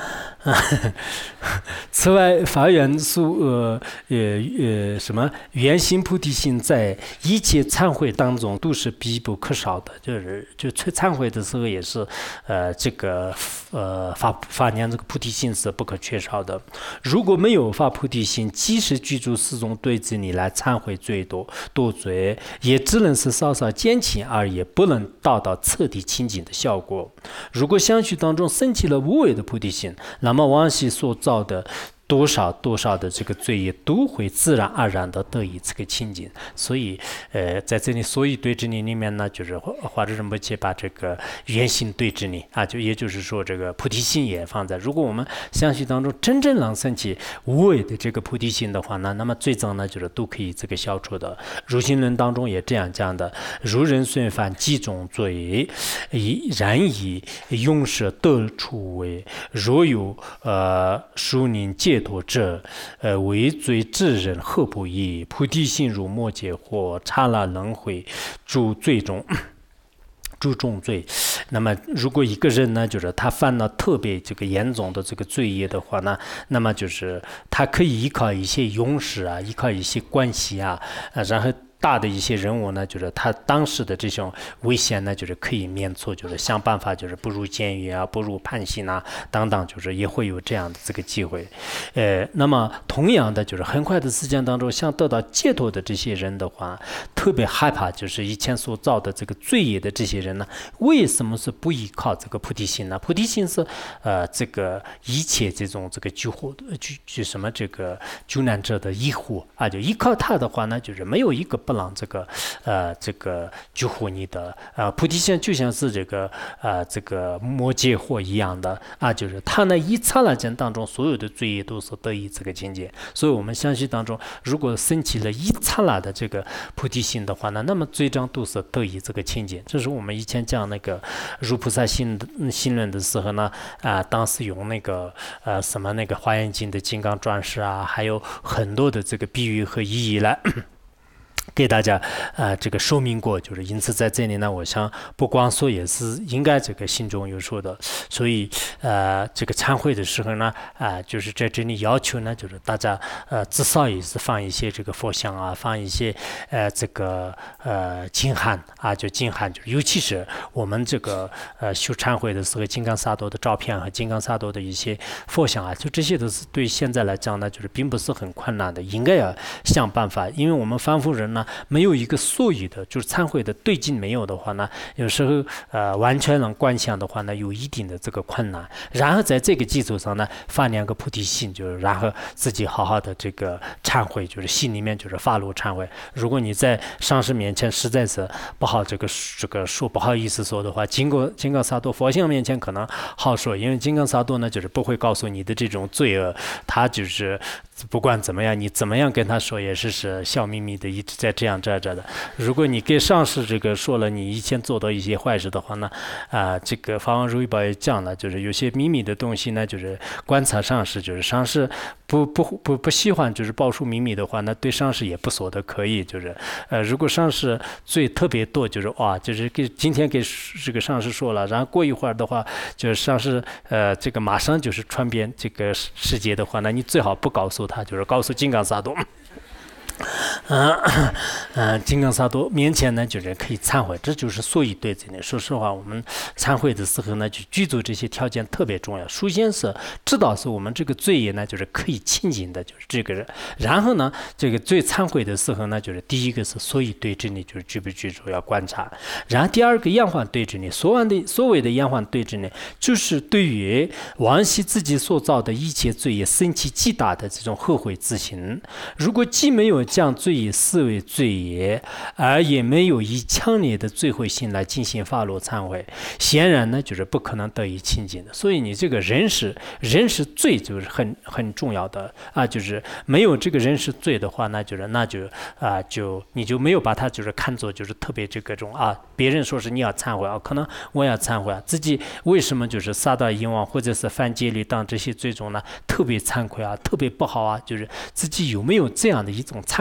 此外，法源素呃呃呃什么圆心菩提心，在一切忏悔当中都是必不可少的。就是就忏悔的时候也是，呃这个呃发发念这个菩提心是不可缺少的。如果没有发菩提心，即使居住四种对治你来忏悔罪多多罪，也只能是稍稍减轻而已，不能达到彻底清净的效果。如果相续当中升起了无为的菩提心，那么往昔所造的多少多少的这个罪业都会自然而然的得以这个清净。所以呃在这里所以对治你里面呢，就是华者仁波切把这个圆心对治你啊，就也就是说这个菩提心也放在，如果我们相续当中真正能升起无为的这个菩提心的话呢，那么罪障呢就是都可以这个消除的。入心论当中也这样讲的，如人虽犯几种罪，然以永舍得处为，若有呃属宁戒脱者，呃为罪之人何不以菩提心如末劫或刹那轮回诸罪中诸重罪。那么如果一个人呢，就是他犯了特别这个严重的这个罪业的话呢，那么就是他可以依靠一些勇士啊，依靠一些关系啊，呃、然后大的一些人物呢，就是他当时的这种危险呢，就是可以免除，就是想办法，就是不入监狱啊，不入判刑啊，等等，就是也会有这样的这个机会。呃，那么同样的，就是很快的时间当中，想得到解脱的这些人的话，特别害怕，就是以前所造的这个罪业的这些人呢，为什么是不依靠这个菩提心呢？菩提心是呃这个一切这种这个救护救救什么这个救难者的依护啊，就依靠他的话呢，就是没有一个不让这个呃这个救护你的呃菩提心，就像是这个呃这个摩羯火一样的啊，就是他呢一刹那间当中所有的罪业都是得以这个清净。所以我们相续当中，如果升起了一刹那的这个菩提心的话呢，那么罪障都是得以这个清净。这是我们以前讲那个如菩萨心心论的时候呢，啊、呃，当时用那个呃什么那个华严经的金刚转世啊，还有很多的这个比喻和意义来给大家呃这个说明过，就是因此在这里呢，我想不光说也是应该这个心中有数的。所以呃这个忏悔的时候呢，啊、呃、就是在这里要求呢，就是大家呃至少也是放一些这个佛像啊，放一些呃这个呃经函啊，就经函，就尤其是我们这个呃修忏悔的时候，金刚萨埵的照片和金刚萨埵的一些佛像啊，就这些都是对现在来讲呢，就是并不是很困难的，应该要想办法，因为我们凡夫人呢，没有一个所有的就是忏悔的对境没有的话呢，有时候呃完全能观想的话呢，有一定的这个困难。然后在这个基础上呢，发两个菩提心，就是然后自己好好的这个忏悔，就是心里面就是发露忏悔。如果你在上师面前实在是不好这个这个说不好意思说的话，经过金刚萨埵佛像面前可能好说，因为金刚萨埵呢就是不会告诉你的这种罪恶，他就是不管怎么样，你怎么样跟他说也是是笑眯眯的一直在这样这这的。如果你给上师这个说了你以前做到一些坏事的话呢，啊、呃，这个法王如意宝也讲了，就是有些秘密的东西呢，就是观察上师，就是上师不不不不喜欢就是报出秘密的话，那对上师也不说的可以，就是呃，如果上师罪特别多，就是哇，就是给今天给这个上师说了，然后过一会儿的话，就是上师呃这个马上就是传遍这个世界的话，那你最好不告诉他，就是告诉金刚萨埵。嗯嗯，金刚萨埵面前呢，就是可以忏悔，这就是所以对这里。说实话，我们忏悔的时候呢，就具足这些条件特别重要。首先是知道是我们这个罪业呢，就是可以清净的，就是这个人。然后呢，这个最忏悔的时候呢，就是第一个是所以对这里就是具不具足要观察。然后第二个延缓对治你，所谓的所谓的延缓对治呢，就是对于往昔自己所造的一切罪业升起极大的这种后悔之心。如果既没有将罪业视为罪业，而也没有以强烈的罪悔心来进行发露忏悔，显然呢就是不可能得以清净的。所以你这个人是人是罪，就是很很重要的啊，就是没有这个人是罪的话，那就是那就啊就你就没有把它就是看作就是特别这个种啊，别人说是你要忏悔啊，可能我要忏悔啊，自己为什么就是杀盗淫妄或者是犯戒律当这些罪中呢，特别惭愧啊，特别不好啊，就是自己有没有这样的一种惭愧心？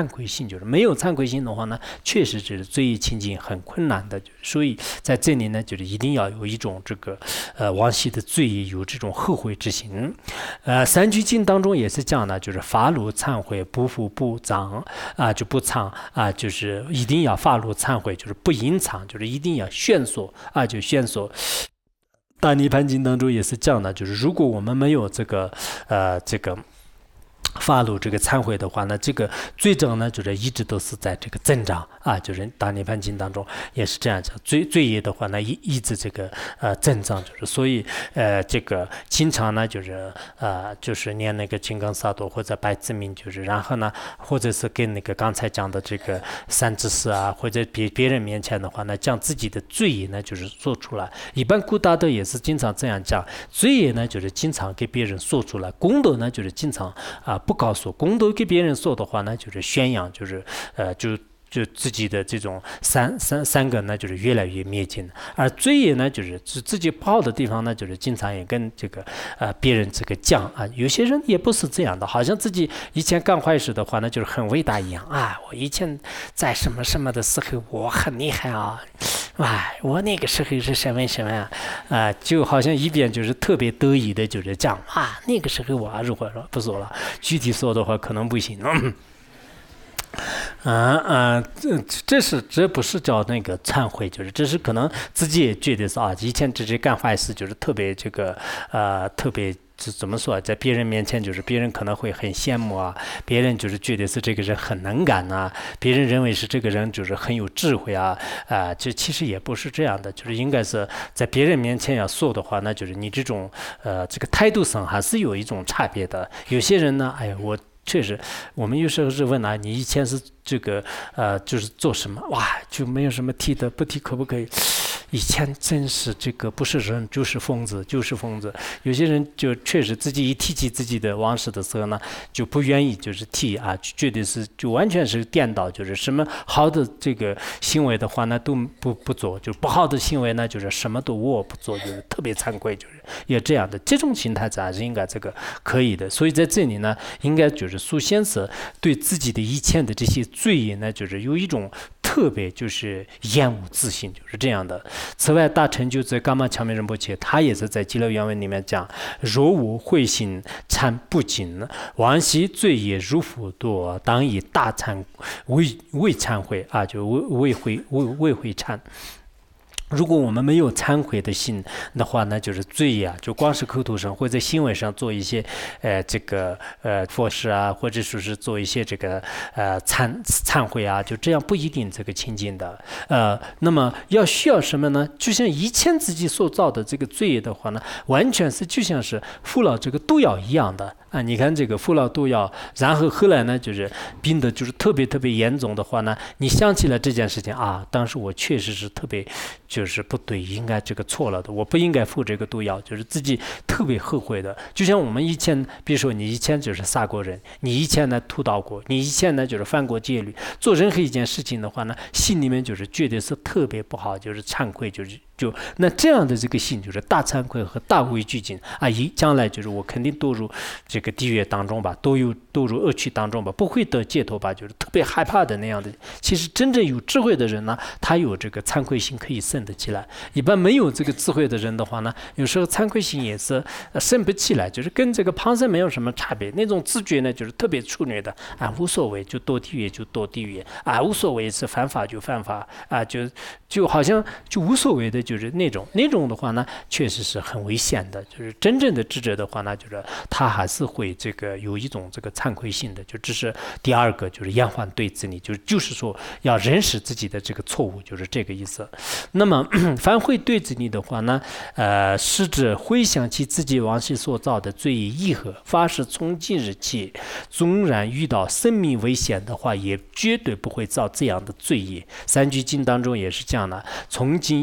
心，就是没有惭愧心的话呢，确实就是罪业清净很困难的。所以在这里呢，就是一定要有一种这个呃往昔的罪业有这种后悔之心。呃，三句经当中也是讲呢，就是发怒忏悔，不负不藏啊，就不藏啊，就是一定要发怒忏悔，就是不隐藏，就是一定要宣说啊，就宣说。大涅槃经当中也是讲的，就是如果我们没有这个呃这个发怒这个忏悔的话呢，这个罪障呢就是一直都是在这个增长啊，就是大涅槃经当中也是这样讲，罪罪业的话呢一一直这个呃增长，就是所以呃这个经常呢就是呃就是念那个金刚萨埵或者白字明，就是然后呢或者是跟那个刚才讲的这个三知识啊，或者别别人面前的话呢，将自己的罪业呢就是说出来。一般古大德也是经常这样讲，罪业呢就是经常给别人说出来，功德呢就是经常啊。不告诉功德给别人说的话呢，就是宣扬，就是呃，就就自己的这种三三三个呢，就是越来越灭尽。而罪业呢，就是自己不好的地方呢，就是经常也跟这个呃别人这个讲啊。有些人也不是这样的，好像自己以前干坏事的话呢，就是很伟大一样啊。我以前在什么什么的时候，我很厉害啊。哎，我那个时候是什么什么呀？啊、呃，就好像一边就是特别得意的，就是讲啊，那个时候我如果说不说了，具体说的话可能不行。嗯啊啊，这这是这不是叫那个忏悔，就是这是可能自己也觉得是啊，以前自己干坏事就是特别这个呃特别。怎么说，在别人面前就是别人可能会很羡慕啊，别人就是觉得是这个人很能干啊，别人认为是这个人就是很有智慧啊啊、呃，这其实也不是这样的，就是应该是在别人面前要说的话，那就是你这种呃这个态度上还是有一种差别的。有些人呢，哎呀我。确实，我们有时候是问啊，你以前是这个呃，就是做什么？哇，就没有什么提的，不提可不可以？以前真是这个不是人就是疯子，就是疯子。有些人就确实自己一提起自己的往事的时候呢，就不愿意就是提啊，就觉得是就完全是颠倒，就是什么好的这个行为的话呢都不不做，就不好的行为呢就是什么都我不做，就是特别惭愧，就是也这样的。这种心态还是应该这个可以的。所以在这里呢，应该就是苏先生对自己的以前的这些罪业呢，就是有一种。特别就是厌恶自信，就是这样的。此外，大成就在伽玛强明仁波切，他也是在《极乐原文》里面讲：若无慧心忏不尽，往昔罪业如复多，当以大忏为为忏悔啊，就为为悔为为悔忏。如果我们没有忏悔的心的话呢，就是罪业啊，就光是口头上或者行为上做一些呃这个呃佛事啊，或者说是做一些这个呃忏忏悔啊，就这样不一定这个清净的。呃，那么要需要什么呢？就像以前自己所造的这个罪业的话呢，完全是就像是服了这个毒药一样的。啊，你看这个服了毒药，然后后来呢，就是病的就是特别特别严重的话呢，你想起了这件事情啊，当时我确实是特别就是不对，应该这个错了的，我不应该服这个毒药，就是自己特别后悔的。就像我们以前，比如说你以前就是杀过人，你以前呢屠刀过，你以前呢就是犯过戒律，做任何一件事情的话呢，心里面就是觉得是特别不好，就是惭愧，就是。就那这样的这个心，就是大惭愧和大畏惧心啊！一将来就是我肯定堕入这个地狱当中吧，都有堕入恶趣当中吧，不会得解脱吧，就是特别害怕的那样的。其实真正有智慧的人呢，他有这个惭愧心可以生得起来。一般没有这个智慧的人的话呢，有时候惭愧心也是生不起来，就是跟这个旁生没有什么差别。那种自觉呢，就是特别处女的啊，无所谓，就堕地狱就堕地狱啊，无所谓是犯法就犯法啊，就就好像就无所谓的。就是那种那种的话呢，确实是很危险的。就是真正的智者的话呢，就是他还是会这个有一种这个惭愧心的。就这是第二个，就是延缓对治理，就是就是说要认识自己的这个错误，就是这个意思。那么凡会对治理的话呢，呃，使者回想起自己往昔所造的罪业义和，发誓从今日起，纵然遇到生命危险的话，也绝对不会造这样的罪业。三句经当中也是这样的，从今义和。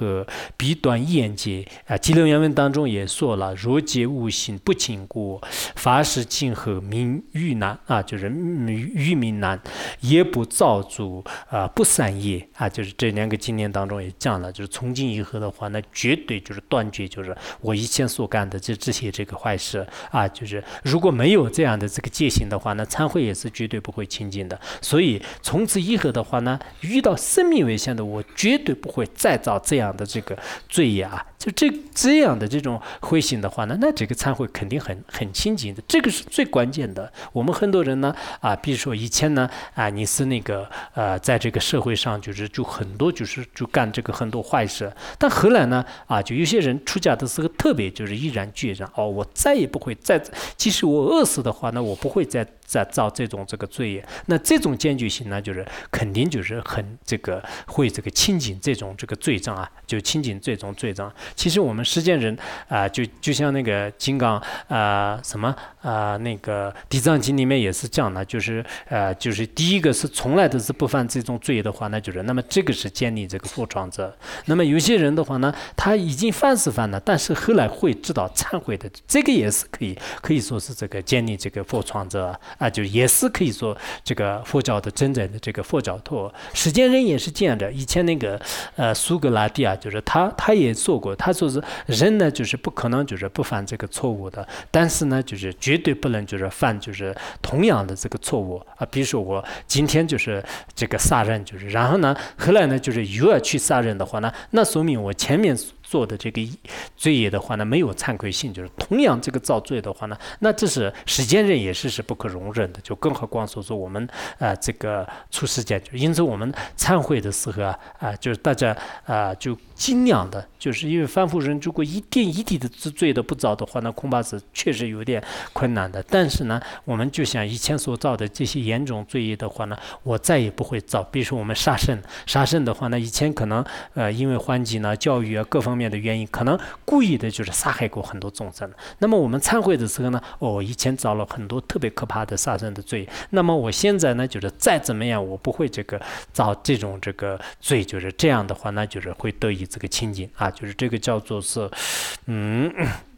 和，必断眼界啊。极乐原文当中也说了，若皆无心不勤过，发誓今后民愚难啊，就是愚民难，也不造作啊不善业啊，就是这两个经典当中也讲了，就是从今以后的话，那绝对就是断绝，就是我以前所干的这这些这个坏事啊，就是如果没有这样的这个戒心的话，那忏悔也是绝对不会清净的。所以从此以后的话呢，遇到生命危险的，我绝对不会再造这样的这个罪业啊。就这这样的这种悔心的话呢，那这个忏悔肯定很很清净的，这个是最关键的。我们很多人呢啊，比如说以前呢啊，你是那个呃，在这个社会上就是就很多就是就干这个很多坏事，但后来呢啊，就有些人出家的时候特别就是毅然决然，哦，我再也不会再，即使我饿死的话呢，我不会再再造这种这个罪业。那这种坚决心呢，就是肯定就是很这个会这个清净这种这个罪障啊，就清净这种罪障。其实我们世间人啊、呃，就就像那个金刚啊、呃、什么啊、呃、那个地藏经里面也是讲的，就是呃就是第一个是从来都是不犯这种罪的话，那就是那么这个是建立这个佛创者。那么有些人的话呢，他已经犯是犯了，但是后来会知道忏悔的，这个也是可以可以说是这个建立这个佛创者啊，就也是可以说这个佛教的真正的这个佛教徒。世间人也是这样的，以前那个呃苏格拉底啊，就是他他也说过。他说是人呢，就是不可能就是不犯这个错误的，但是呢，就是绝对不能就是犯就是同样的这个错误啊。比如说我今天就是这个杀人，就是然后呢，后来呢就是又要去杀人的话呢，那说明我前面做的这个罪业的话呢，没有惭愧心，就是同样这个造罪的话呢，那这是世间人也是是不可容忍的，就更何况说说我们啊、呃、这个出世间，就因此我们忏悔的时候啊啊、呃，就是大家啊、呃、就尽量的，就是因为凡夫人如果一点一滴的罪都不造的话，那恐怕是确实有点困难的。但是呢，我们就像以前所造的这些严重罪业的话呢，我再也不会造。比如说我们杀生，杀生的话呢，以前可能呃因为环境啊、教育啊各方面面的原因，可能故意的就是杀害过很多众生。那么我们忏悔的时候呢，哦，以前造了很多特别可怕的杀生的罪，那么我现在呢，就是再怎么样，我不会这个造这种这个罪，就是这样的话，那就是会得以这个清净啊，就是这个叫做是，嗯。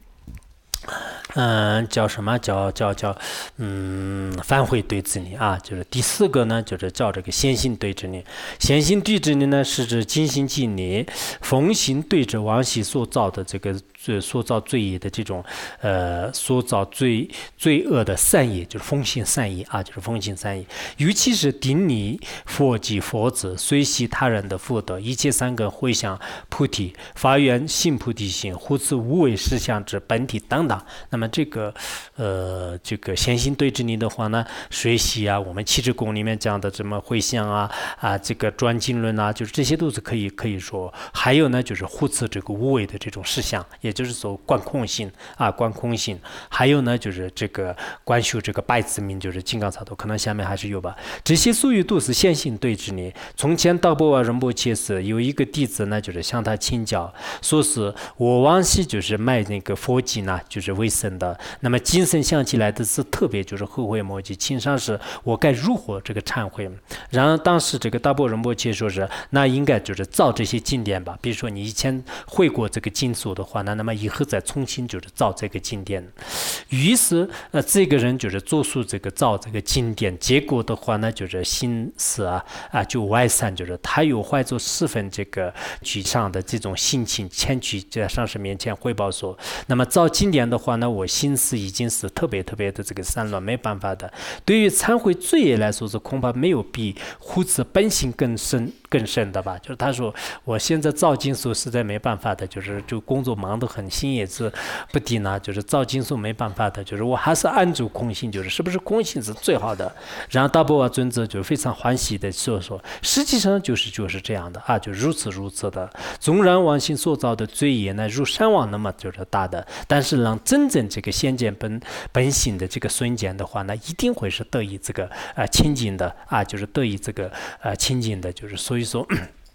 嗯，叫什么叫叫叫嗯，反悔对治理啊，就是第四个呢，就是叫这个先行对治理。先行对治理呢，是指尽心尽力，奉行对着往昔所造的这个所造罪业的这种呃所造罪罪恶的善业，就是奉行善业啊，就是奉行善业。尤其是顶礼佛及佛子，随喜他人的福德，一切三根回向菩提，发愿行菩提心，护持无为实相之本体等等。那么这个呃这个先行对治理的话呢，随喜啊，我们七支供里面讲的什么回向啊啊，这个转经论啊，就是这些都是可以可以说。还有呢，就是护持这个无为的这种实相，也就是说观空性啊，观空性。还有呢，就是这个观修这个百字明，就是金刚萨埵，可能下面还是有吧。这些属于都是先行对治理。从前达波瓦仁波切时有一个弟子呢，就是向他请教，说是我往昔就是卖那个佛经呢，就是为生的。那么今生想起来的是特别就是后悔莫及，请上师我该如何这个忏悔？然而当时这个达波仁波切说是，那应该就是造这些经典吧，比如说你以前会过这个经书的话呢，那么以后再重新就是造这个经典。于是呃这个人就是做出这个造这个经典，结果的话呢，就是心思啊啊就外散，就是他有怀着十分这个沮丧的这种心情前去在上师面前汇报说，那么造经典的话呢，我心思已经是特别特别的这个散乱，没办法的。对于忏悔罪业来说，是恐怕没有比护持本性更深更深的吧。就是他说，我现在造经书实在没办法的，就是就工作忙得很，心也是不低呢，就是造经书没办法的，就是我还是安住空性，就是是不是空性是最好的。然后大波瓦尊者就非常欢喜的说说，实际上就是就是这样的啊，就如此如此的。纵然往昔所造的罪业呢，如山王那么就是大的，但是让真正这个先见本本性的这个瞬间的话呢，一定会是得以这个呃清净的啊，就是得以这个呃清净的，就是所以说。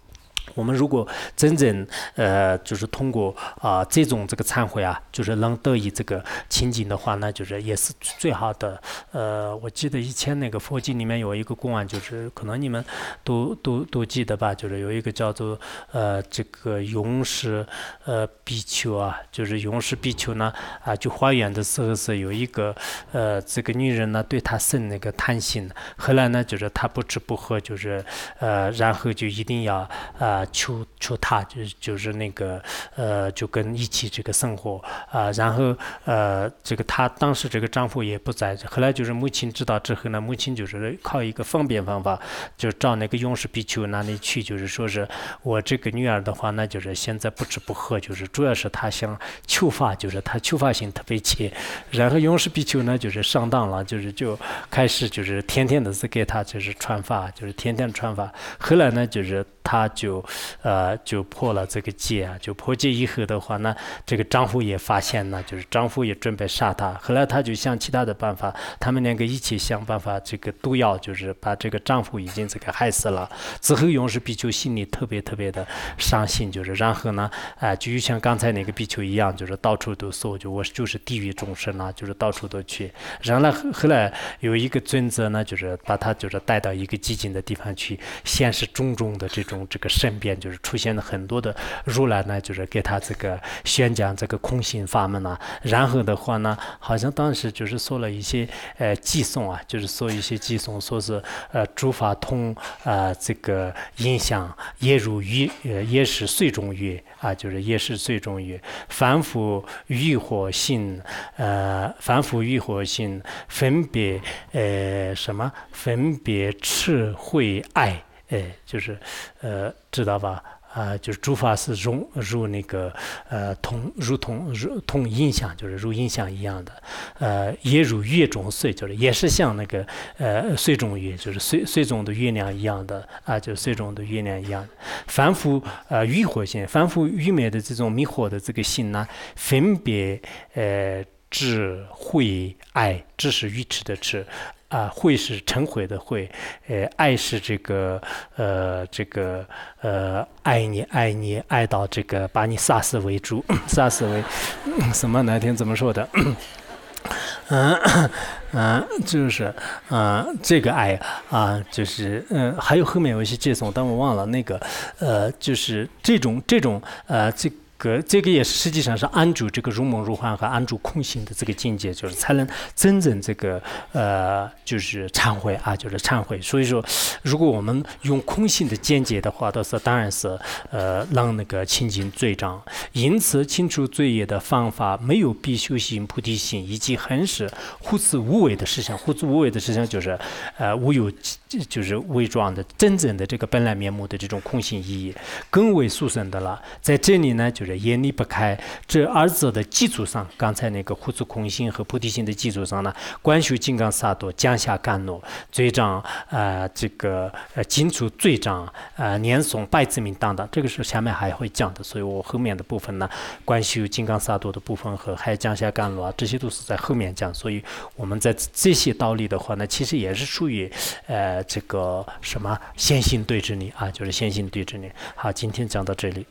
我们如果真正呃，就是通过啊、呃、这种这个忏悔啊，就是能得以这个清净的话，那就是也是最好的。呃，我记得以前那个佛经里面有一个公案，就是可能你们都都都记得吧，就是有一个叫做呃这个勇士呃比丘啊，就是勇士比丘呢啊，就化缘的时候是有一个呃这个女人呢对他生那个贪心，后来呢就是他不吃不喝，就是呃然后就一定要啊。呃求求他就是就是那个呃，就跟一起这个生活啊、呃，然后呃，这个她当时这个丈夫也不在，后来就是母亲知道之后呢，母亲就是靠一个方便方法，就照那个勇士比丘那里去，就是说是我这个女儿的话，那就是现在不吃不喝，就是主要是她想求法，就是她求法心特别切，然后勇士比丘呢就是上当了，就是就开始就是天天的是给她就是传法，就是天天传法，后来呢就是她就。呃，就破了这个戒啊，就破戒以后的话呢，这个丈夫也发现了，就是丈夫也准备杀她。后来她就想其他的办法，他们两个一起想办法，这个毒药就是把这个丈夫已经这个害死了。之后勇士比丘心里特别特别的伤心，就是然后呢，啊、呃，就像刚才那个比丘一样，就是到处都搜，就我就是地狱众生啊，就是到处都去。然后后来有一个尊者呢，就是把他就是带到一个寂静的地方去，显示种种的这种这个身边，就是出现了很多的如来呢，就是给他这个宣讲这个空性法门啊。然后的话呢，好像当时就是说了一些呃偈颂啊，就是说一些偈颂，说是呃诸法通啊、呃、这个影响也如鱼呃也是水中月啊，就是也是水中月，凡夫欲火性呃凡夫欲火性分别呃什么分别智慧爱。哎，就是呃，知道吧？啊、呃，就是诸法是融入那个呃同如同如同音响，就是如音响一样的，呃，也如月中水，就是也是像那个呃水中月，就是水水中的月亮一样的啊、呃，就是水中的月亮一样的。凡夫呃欲火性，凡夫愚昧的这种迷惑的这个心呢，分别呃智慧爱，智是愚痴的智。啊，慧是成慧的慧，呃，爱是这个呃这个呃爱你爱你爱到这个把你杀死为猪，杀死为什么？那天怎么说的？嗯嗯，就是啊、呃，这个爱啊、呃，就是嗯、呃，还有后面有一些介绍，但我忘了那个呃，就是这种这种呃这。个这个也是实际上是安住这个如梦如幻和安住空性的这个境界，就是才能真正这个呃就是忏悔啊，就是忏悔。所以说，如果我们用空性的见解的话，倒是当然是呃让那个清净罪障。因此，清除罪业的方法没有必修行菩提心以及恒实护持无为的事情。护持无为的事情就是呃无有就是伪装的真正的这个本来面目的这种空性意义，更为殊胜的了。在这里呢，就是。也离不开这二者的基础上，刚才那个护持空性和菩提心的基础上呢，观修金刚萨埵，降下甘露，罪障呃这个呃尽除罪障呃念诵百字明等等，这个是下面还会讲的，所以我后面的部分呢，观修金刚萨埵的部分和还降下甘露啊，这些都是在后面讲，所以我们在这些道理的话呢，其实也是属于呃这个什么先行对治理啊，就是先行对治理。好，今天讲到这里。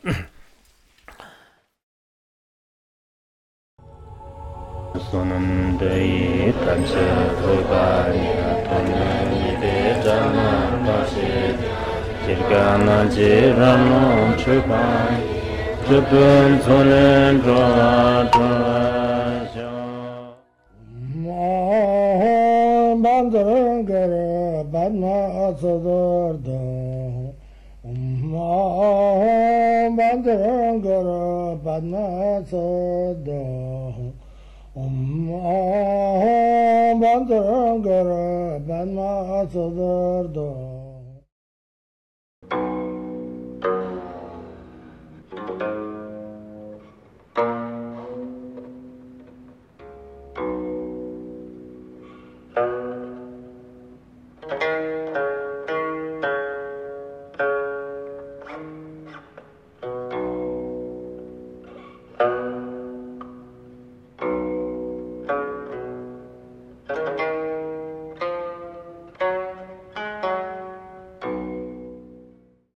Sonam dei tamse thoganya thone yide jana pase jirgana jirano chupai chupun zonen droa ma bandar gar badna sadar da ma bandar gar badna sadar Om Bandar Gara Banma Sadar